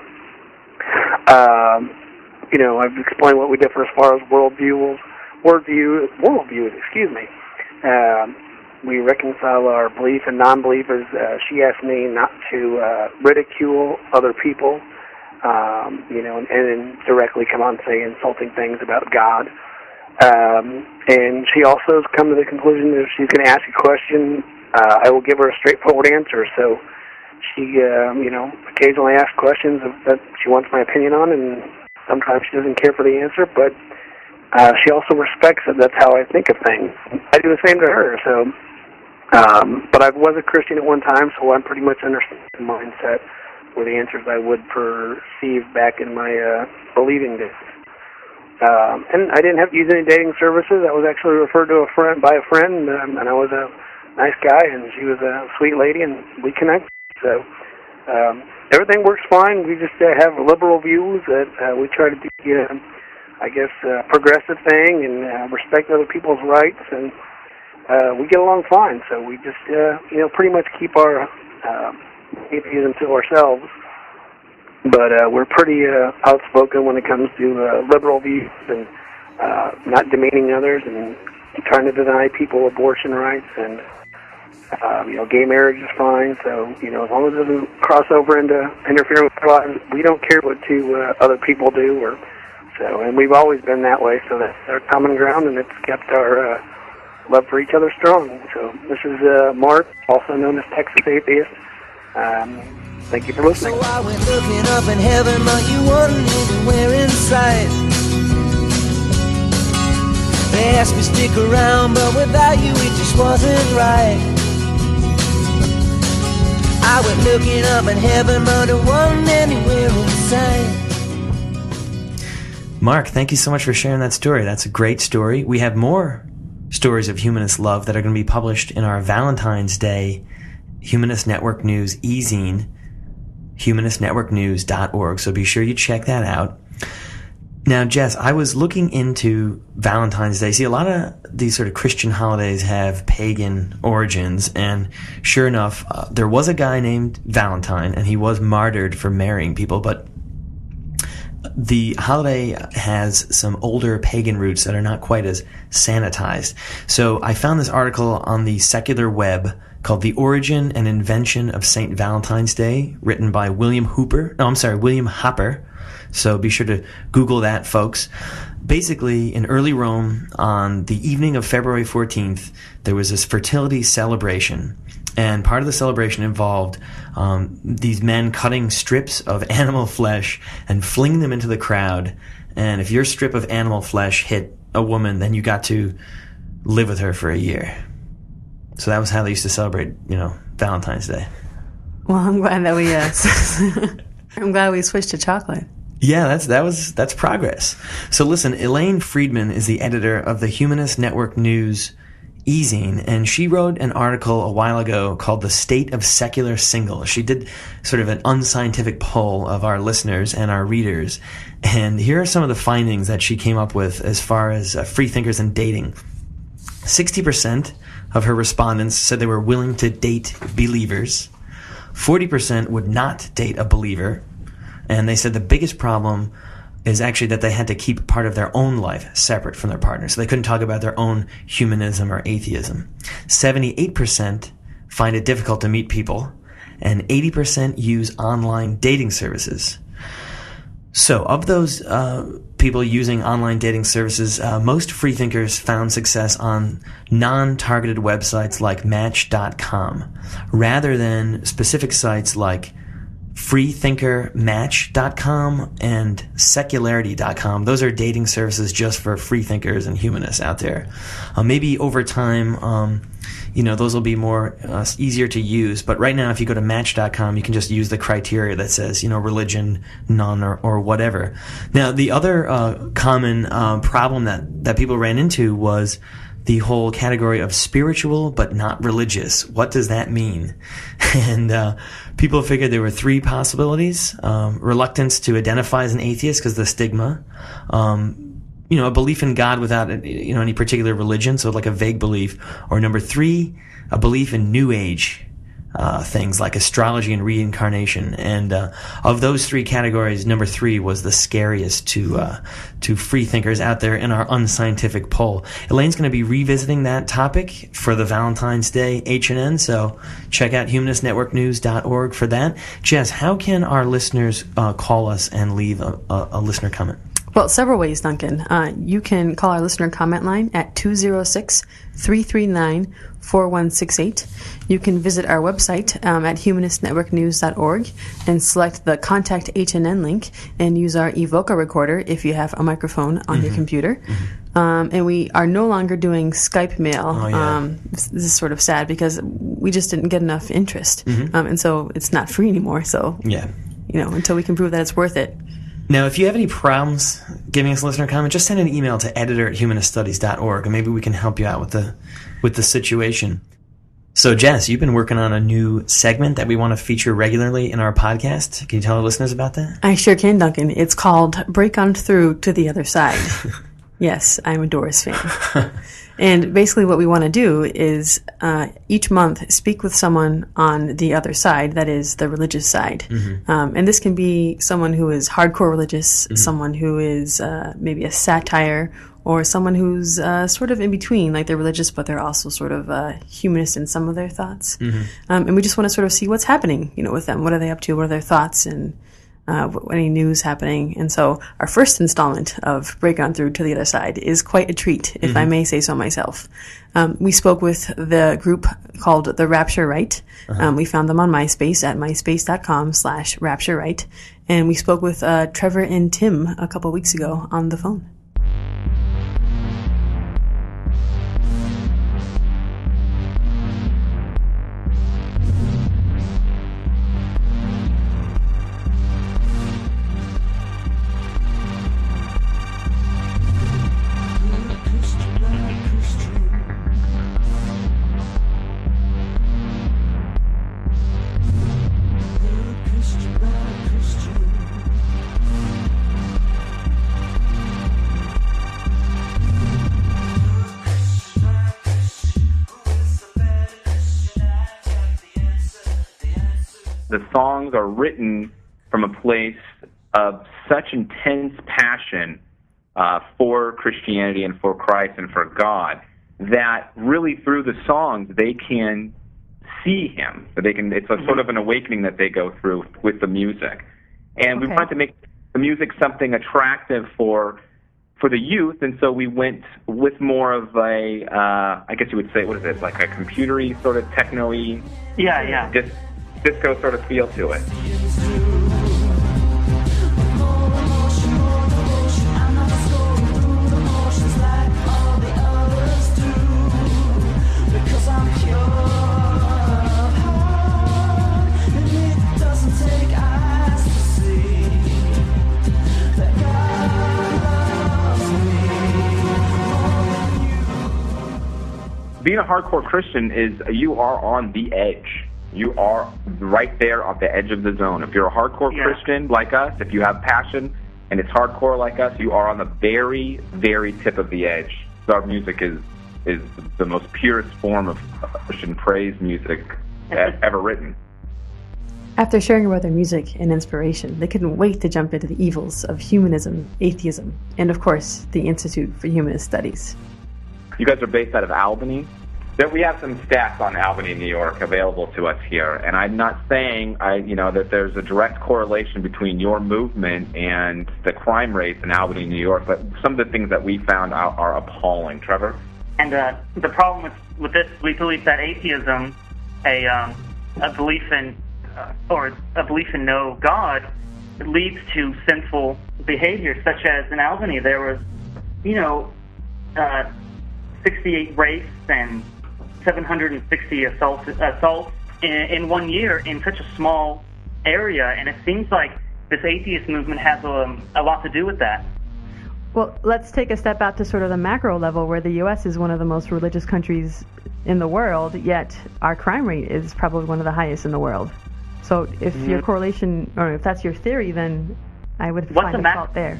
Um, You know, I've explained what we differ as far as worldviews, worldview, worldviews, excuse me. Um, we reconcile our belief and non-belief as uh, she asked me not to uh, ridicule other people, um, you know, and, and directly come on and say insulting things about God. Um, and she also has come to the conclusion that if she's going to ask a question, uh, I will give her a straightforward answer. So she, um, you know, occasionally asks questions that she wants my opinion on, and sometimes she doesn't care for the answer, but uh, she also respects it. That's how I think of things. I do the same to her. So, um, but I was a Christian at one time, so I'm pretty much understand the mindset or the answers I would perceive back in my uh, believing days. Um, and I didn't have to use any dating services. I was actually referred to a friend by a friend, um, and I was a nice guy, and she was a sweet lady, and we connected. So. Um, everything works fine. We just uh, have liberal views that uh, we try to be, uh, I guess, uh, progressive thing and uh, respect other people's rights, and uh, we get along fine. So we just, uh, you know, pretty much keep our uh, atheism to ourselves. But uh, we're pretty uh, outspoken when it comes to uh, liberal views and uh, not demeaning others and trying to deny people abortion rights, and um, you know, gay marriage is fine. So you know, as long as it doesn't cross over into interfering with our lives, we don't care what to uh, other people do. Or so, and we've always been that way. So that's our common ground, and it's kept our uh, love for each other strong. So this is uh, Mark, also known as Texas Atheist. Um, thank you for listening. So I went looking up in heaven, but you weren't anywhere in sight. They asked me to stick around, but without you it just wasn't right. I went looking up in heaven, but it wasn't anywhere in sight. Mark, thank you so much for sharing that story. That's a great story. We have more stories of humanist love that are going to be published in our Valentine's Day Humanist Network News e-zine, humanist network news dot org. So be sure you check that out. Now, Jess, I was looking into Valentine's Day. See, a lot of these sort of Christian holidays have pagan origins, and sure enough, uh, there was a guy named Valentine, and he was martyred for marrying people, but the holiday has some older pagan roots that are not quite as sanitized. So I found this article on the secular web called The Origin and Invention of Saint Valentine's Day, written by William Hooper. No, I'm sorry, William Hopper. So be sure to Google that, folks. Basically, in early Rome, on the evening of February fourteenth, there was this fertility celebration. And part of the celebration involved um, these men cutting strips of animal flesh and flinging them into the crowd. And if your strip of animal flesh hit a woman, then you got to live with her for a year. So that was how they used to celebrate, you know, Valentine's Day. Well, I'm glad that we, uh, I'm glad we switched to chocolate. Yeah, that's that was that's progress. So listen, Elaine Friedman is the editor of the Humanist Network News e-zine, and she wrote an article a while ago called The State of Secular Singles. She did sort of an unscientific poll of our listeners and our readers, and here are some of the findings that she came up with as far as uh, free thinkers and dating. sixty percent of her respondents said they were willing to date believers. forty percent would not date a believer, and they said the biggest problem is actually that they had to keep part of their own life separate from their partner. So they couldn't talk about their own humanism or atheism. seventy-eight percent find it difficult to meet people, and eighty percent use online dating services. So of those uh, people using online dating services, uh, most freethinkers found success on non-targeted websites like Match dot com, rather than specific sites like freethinker match dot com and secularity dot com. Those are dating services just for freethinkers and humanists out there. Uh, maybe over time, um, you know, those will be more uh, easier to use. But right now, if you go to match dot com, you can just use the criteria that says, you know, religion, none, or, or whatever. Now, the other uh, common uh, problem that, that people ran into was the whole category of spiritual but not religious. What does that mean? And uh, people figured there were three possibilities. Um, reluctance to identify as an atheist because of the stigma. Um, you know, a belief in God without, you know, any particular religion, so like a vague belief. Or number three, a belief in New Age Uh, things like astrology and reincarnation. And uh, of those three categories, number three was the scariest to uh, to free thinkers out there in our unscientific poll. Elaine's going to be revisiting that topic for the Valentine's Day H and N, so check out humanist network news dot org for that. Jess, how can our listeners uh, call us and leave a, a, a listener comment? Well, several ways, Duncan. Uh, you can call our listener comment line at two oh six, three three nine, four one six eight. You can visit our website um, at humanist network news dot org and select the Contact H and N link and use our Evoca recorder if you have a microphone on mm-hmm. your computer. Mm-hmm. Um, and we are no longer doing Skype mail. Oh, yeah. um, this, this is sort of sad because we just didn't get enough interest. Mm-hmm. Um, and so it's not free anymore. So, yeah. you know, until we can prove that it's worth it. Now, if you have any problems giving us a listener comment, just send an email to editor at humanist studies dot org, and maybe we can help you out with the with the situation. So, Jess, you've been working on a new segment that we want to feature regularly in our podcast. Can you tell our listeners about that? I sure can, Duncan. It's called Break On Through to the Other Side. Yes, I'm a Doors fan. And basically what we want to do is uh, each month speak with someone on the other side, that is the religious side. Mm-hmm. Um, and this can be someone who is hardcore religious, mm-hmm. someone who is uh, maybe a satire, or someone who's uh, sort of in between, like they're religious, but they're also sort of uh, humanist in some of their thoughts. Mm-hmm. Um, and we just want to sort of see what's happening, you know, with them. What are they up to? What are their thoughts? And uh, any news happening? And so our first installment of Break On Through to the Other Side is quite a treat, if mm-hmm. I may say so myself. Um, we spoke with the group called The Rapture Right. Uh-huh. Um, we found them on MySpace at myspace.com slash Rapture Right. And we spoke with uh, Trevor and Tim a couple weeks ago on the phone. The songs are written from a place of such intense passion uh, for Christianity and for Christ and for God that really through the songs they can see Him. So they can. It's a mm-hmm. sort of an awakening that they go through with the music, and okay. we wanted to make the music something attractive for for the youth, and so we went with more of a, uh, I guess you would say, what is it, like a computery sort of techno-y, yeah, yeah. Dis- disco sort of feel to it. Being a hardcore Christian is you are on the edge. You are right there on the edge of the zone. If you're a hardcore yeah. Christian like us, if you have passion and it's hardcore like us, you are on the very, very tip of the edge. So our music is is the most purest form of Christian praise music ever written. After sharing about their music and inspiration, they couldn't wait to jump into the evils of humanism, atheism, and of course, the Institute for Humanist Studies. You guys are based out of Albany? That we have some stats on Albany, New York, available to us here, and I'm not saying I, you know, that there's a direct correlation between your movement and the crime rates in Albany, New York, but some of the things that we found are, are appalling. Trevor? And uh, the problem with, with this, we believe that atheism, a um, a belief in uh, or a belief in no God, leads to sinful behavior, such as in Albany there was, you know, uh, sixty-eight rapes and seven hundred sixty assaults, assaults in, in one year in such a small area, and it seems like this atheist movement has a, a lot to do with that. Well, let's take a step out to sort of the macro level, where the U S is one of the most religious countries in the world, yet our crime rate is probably one of the highest in the world. So if mm-hmm. your correlation, or if that's your theory, then I would What's find a mac- fault there.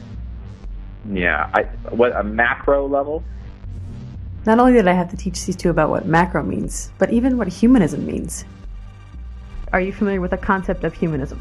Yeah, I, what, a macro level? Not only did I have to teach these two about what macro means, but even what humanism means. Are you familiar with the concept of humanism?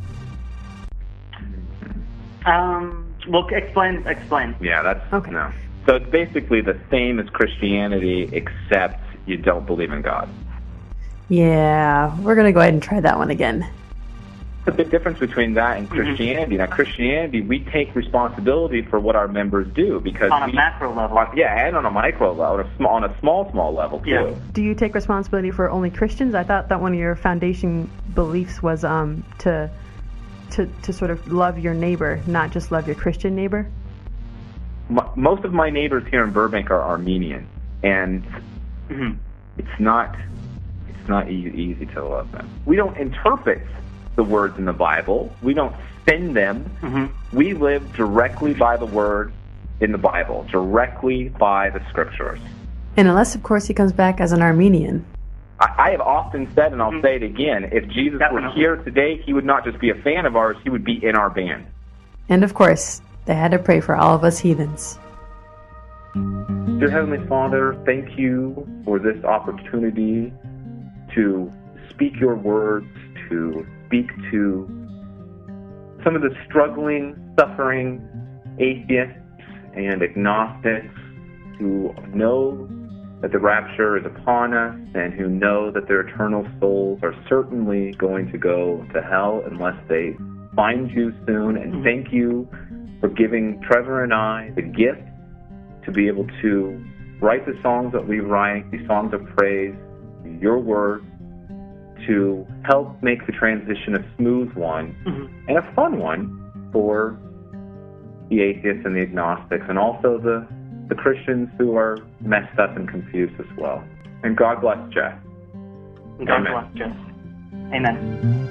Um, well, explain, explain. Yeah, that's, okay. no. So it's basically the same as Christianity, except you don't believe in God. Yeah, we're going to go ahead and try that one again. The big difference between that and Christianity. Mm-hmm. Now, Christianity, we take responsibility for what our members do because on a we, macro level, on, yeah, and on a micro level, on a small, on a small, small level too. Yeah. Do you take responsibility for only Christians? I thought that one of your foundation beliefs was um, to to to sort of love your neighbor, not just love your Christian neighbor. My, most of my neighbors here in Burbank are Armenian, and mm-hmm. it's not it's not easy, easy to love them. We don't interpret the words in the Bible. We don't spin them. Mm-hmm. We live directly by the word in the Bible, directly by the scriptures. And unless, of course, he comes back as an Armenian. I, I have often said, and I'll mm-hmm. say it again, if Jesus Definitely. were here today, he would not just be a fan of ours, he would be in our band. And, of course, they had to pray for all of us heathens. Dear Heavenly Father, thank you for this opportunity to speak your words, to speak to some of the struggling, suffering atheists and agnostics who know that the rapture is upon us and who know that their eternal souls are certainly going to go to hell unless they find you soon. And thank you for giving Trevor and I the gift to be able to write the songs that we write, the songs of praise, your word, to help make the transition a smooth one mm-hmm. and a fun one for the atheists and the agnostics, and also the, the Christians who are messed up and confused as well. And God bless Jeff. God Amen. bless Jeff. Amen.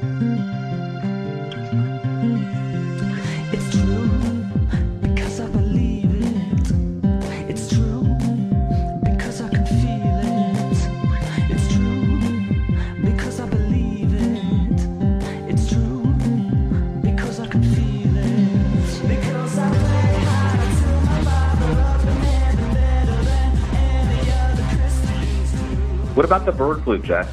It's true, because I believe it. It's true, because I can feel it. It's true, because I believe it. It's true, because I can feel it. Because I play hard till my Father up in heaven better than any other Christians do. What about the bird flu, Jeff?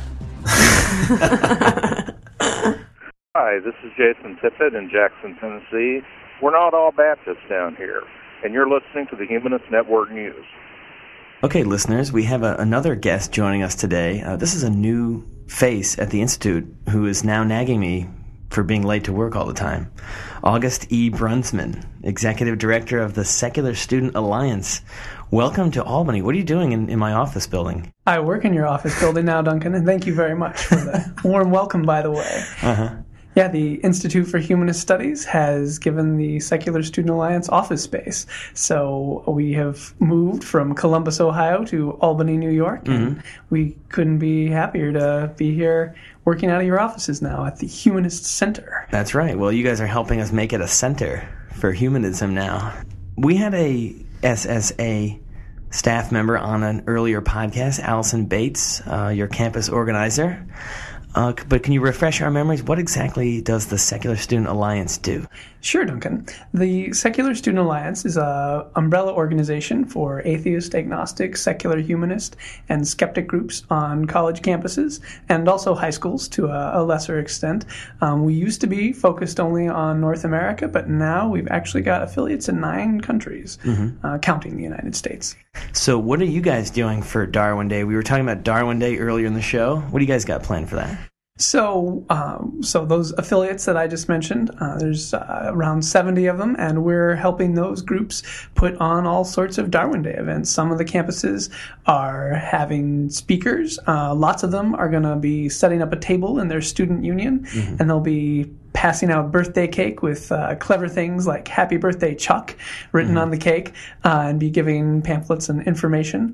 Hi, this is Jason Tippett in Jackson, Tennessee. We're not all Baptists down here, and you're listening to the Humanist Network News. Okay, listeners, we have a, another guest joining us today. Uh, this is a new face at the Institute who is now nagging me for being late to work all the time. August E. Brunsman, Executive Director of the Secular Student Alliance. Welcome to Albany. What are you doing in, in my office building? I work in your office building now, Duncan, and thank you very much for the warm welcome, by the way. Uh-huh. Yeah, the Institute for Humanist Studies has given the Secular Student Alliance office space. So we have moved from Columbus, Ohio to Albany, New York, and mm-hmm. we couldn't be happier to be here working out of your offices now at the Humanist Center. That's right. Well, you guys are helping us make it a center for humanism now. We had a S S A staff member on an earlier podcast, Allison Bates, uh, your campus organizer. Uh, but can you refresh our memories? What exactly does the Secular Student Alliance do? Sure, Duncan. The Secular Student Alliance is an umbrella organization for atheist, agnostic, secular humanist, and skeptic groups on college campuses and also high schools to a, a lesser extent. Um, we used to be focused only on North America, but now we've actually got affiliates in nine countries, mm-hmm. uh, counting the United States. So what are you guys doing for Darwin Day? We were talking about Darwin Day earlier in the show. What do you guys got planned for that? So, um, so those affiliates that I just mentioned, uh, there's uh, around seventy of them, and we're helping those groups put on all sorts of Darwin Day events. Some of the campuses are having speakers. Uh, lots of them are going to be setting up a table in their student union, mm-hmm. and they'll be passing out birthday cake with uh, clever things like "Happy Birthday, Chuck" written mm-hmm. on the cake, uh, and be giving pamphlets and information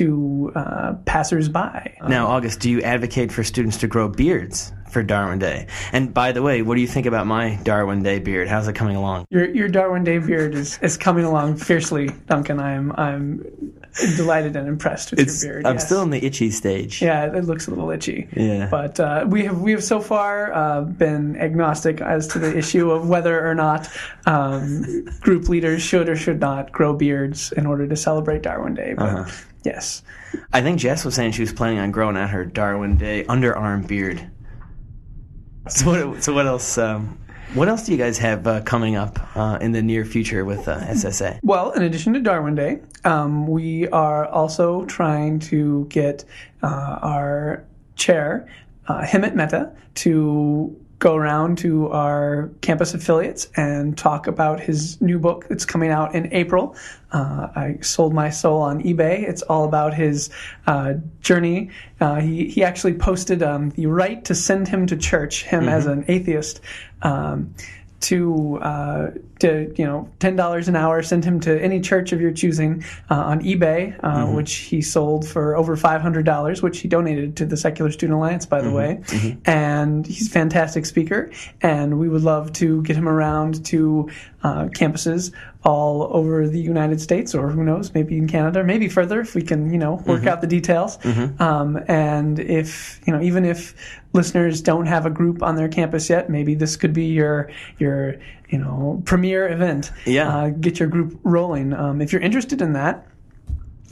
to uh, passers-by. Now, August, do you advocate for students to grow beards for Darwin Day? And by the way, what do you think about my Darwin Day beard? How's it coming along? Your your Darwin Day beard is, is coming along fiercely, Duncan. I'm I'm delighted and impressed with it's, your beard. I'm yes. still in the itchy stage. Yeah, it looks a little itchy. Yeah, but uh, we have we have so far uh, been agnostic as to the issue of whether or not um, group leaders should or should not grow beards in order to celebrate Darwin Day. But uh-huh. yes, I think Jess was saying she was planning on growing out her Darwin Day underarm beard. So what? So what else? Um, what else do you guys have uh, coming up uh, in the near future with uh, S S A? Well, in addition to Darwin Day, um, we are also trying to get uh, our chair, uh, Hemant Mehta, to go around to our campus affiliates and talk about his new book that's coming out in April. Uh, I sold my soul on eBay. It's all about his uh, journey. Uh, he, he actually posted um, the right to send him to church, him mm-hmm. as an atheist, um, to, uh, to, you know, ten dollars an hour, send him to any church of your choosing uh, on eBay, uh, mm-hmm. which he sold for over five hundred dollars, which he donated to the Secular Student Alliance, by the mm-hmm. way. Mm-hmm. And he's a fantastic speaker, and we would love to get him around to uh, campuses all over the United States, or who knows, maybe in Canada, maybe further if we can, you know, work mm-hmm. out the details. Mm-hmm. Um, and if, you know, even if listeners don't have a group on their campus yet, maybe this could be your, your, you know, premier event. Yeah. Uh, get your group rolling. Um, if you're interested in that,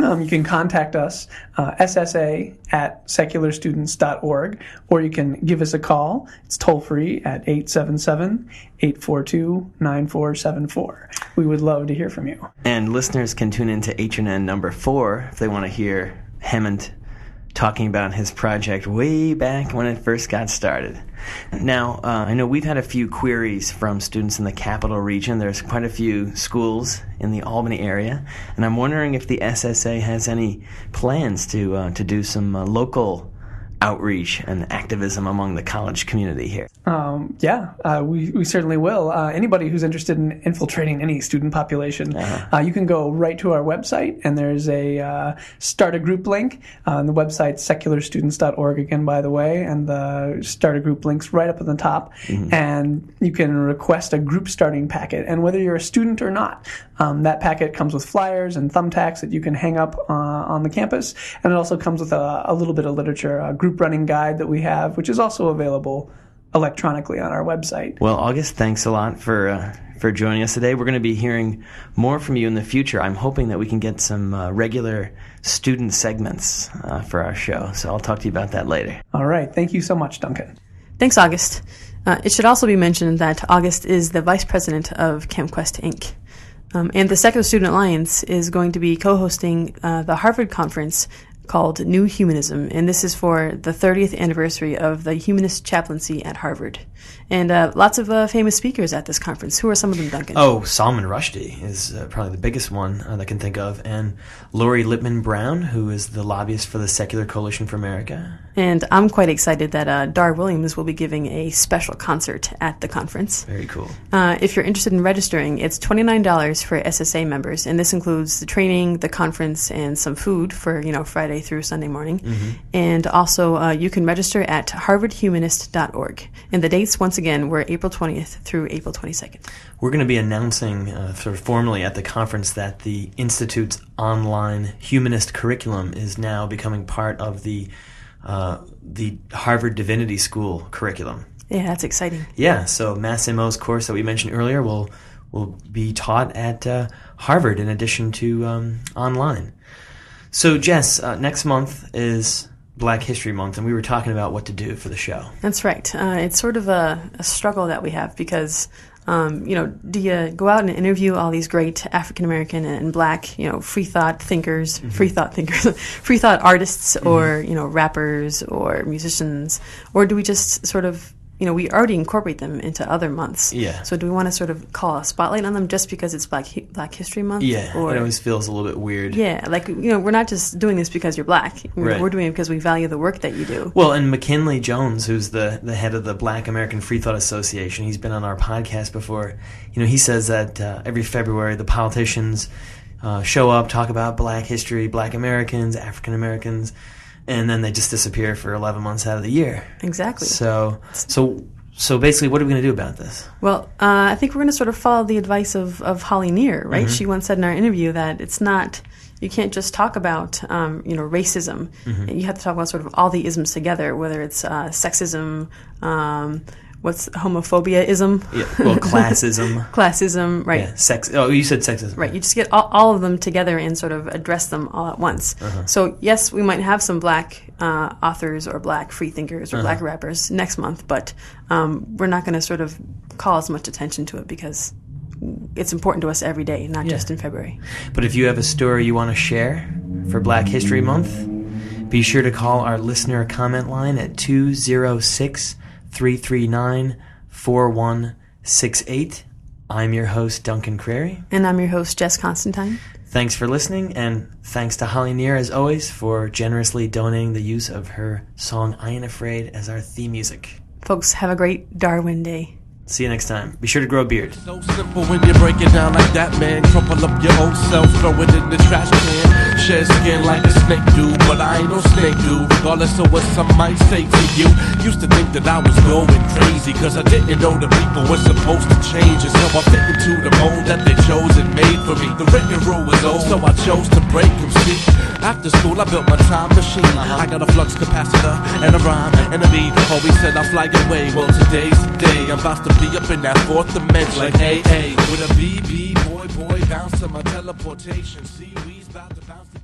Um, you can contact us, uh, S S A at secular students dot org, or you can give us a call. It's toll-free at eight seven seven, eight four two, nine four seven four. We would love to hear from you. And listeners can tune into H N N number four if they want to hear Hammond talking about his project way back when it first got started. Now, uh, I know we've had a few queries from students in the capital region. There's quite a few schools in the Albany area, and I'm wondering if the S S A has any plans to uh, to do some uh, local outreach and activism among the college community here. Um, yeah, uh, we, we certainly will. Uh, anybody who's interested in infiltrating any student population, uh-huh. uh, you can go right to our website, and there's a uh, start a group link. Uh, on the website, secular students dot org, again, by the way, and the start a group link's right up at the top. Mm-hmm. And you can request a group starting packet. And whether you're a student or not, um, that packet comes with flyers and thumbtacks that you can hang up uh, on the campus. And it also comes with a, a little bit of literature, a group running guide that we have, which is also available electronically on our website. Well, August, thanks a lot for uh, for joining us today. We're going to be hearing more from you in the future. I'm hoping that we can get some uh, regular student segments uh, for our show, so I'll talk to you about that later. All right. Thank you so much, Duncan. Thanks, August. Uh, it should also be mentioned that August is the vice president of ChemQuest, Incorporated. Um, and the Secular Student Alliance is going to be co-hosting uh, the Harvard conference called New Humanism, and this is for the thirtieth anniversary of the Humanist Chaplaincy at Harvard. And uh, lots of uh, famous speakers at this conference. Who are some of them, Duncan? Oh, Salman Rushdie is uh, probably the biggest one uh, that I can think of, and Lori Lippman Brown, who is the lobbyist for the Secular Coalition for America. And I'm quite excited that uh, Dar Williams will be giving a special concert at the conference. Very cool. Uh, if you're interested in registering, it's twenty-nine dollars for S S A members, and this includes the training, the conference, and some food for, you know, Friday through Sunday morning. Mm-hmm. And also, uh, you can register at harvard humanist dot org. And the dates, once again, were April twentieth through April twenty-second. We're going to be announcing uh, sort of formally at the conference that the Institute's online humanist curriculum is now becoming part of the uh, the Harvard Divinity School curriculum. Yeah, that's exciting. Yeah, so Massimo's course that we mentioned earlier will will be taught at uh, Harvard in addition to um, online. So, Jess, uh, next month is Black History Month, and we were talking about what to do for the show. That's right. Uh, it's sort of a, a struggle that we have because, um, you know, do you go out and interview all these great African American and Black, you know, free thought thinkers, mm-hmm. free thought thinkers, free thought artists, mm-hmm. or you know, rappers or musicians, or do we just sort of, you know, we already incorporate them into other months. Yeah. So do we want to sort of call a spotlight on them just because it's Black Black History Month? Yeah. Or, it always feels a little bit weird. Yeah. Like, you know, we're not just doing this because you're Black. Right. We're doing it because we value the work that you do. Well, and McKinley Jones, who's the, the head of the Black American Free Thought Association, he's been on our podcast before. You know, he says that uh, every February the politicians uh, show up, talk about Black history, Black Americans, African Americans, and then they just disappear for eleven months out of the year. Exactly. So, so... So basically, what are we going to do about this? Well, uh, I think we're going to sort of follow the advice of, of Holly Near, right? Mm-hmm. She once said in our interview that it's not, you can't just talk about, um, you know, racism. Mm-hmm. You have to talk about sort of all the isms together, whether it's uh, sexism, um, what's homophobia-ism? Yeah, well, classism. Classism, right. Yeah, sex. Oh, you said sexism. Right, you just get all, all of them together and sort of address them all at once. Uh-huh. So, yes, we might have some Black uh, authors or Black freethinkers or uh-huh. Black rappers next month, but um, we're not going to sort of call as much attention to it because it's important to us every day, not yeah. just in February. But if you have a story you want to share for Black History Month, be sure to call our listener comment line at two oh six, three three nine, four one six eight. I'm your host, Duncan Crary. And I'm your host, Jess Constantine. Thanks for listening, and thanks to Holly Near, as always, for generously donating the use of her song I Ain't Afraid as our theme music. Folks, have a great Darwin Day. See you next time. Be sure to grow a beard. So simple when you break it down like that, man. Crumple up your old self, throw it in the trash can. Shed skin like a snake do, but I ain't no snake dude. Regardless of what some might say to you. Used to think that I was going crazy, cause I didn't know that people were supposed to change. And so I fit into the mold that they chose and made for me. The written rule was old, so I chose to break them, see. After school I built my time machine. I got a flux capacitor and a rhyme and a beat. Always said I'll fly away, well today's the day. I'm about to be up in that fourth dimension, like hey, hey, with a B B, boy, boy, bounce to my teleportation. See, we's about to bounce to go to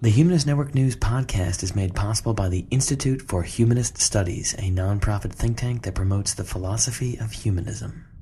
The Humanist Network News podcast is made possible by the Institute for Humanist Studies, a nonprofit think tank that promotes the philosophy of humanism.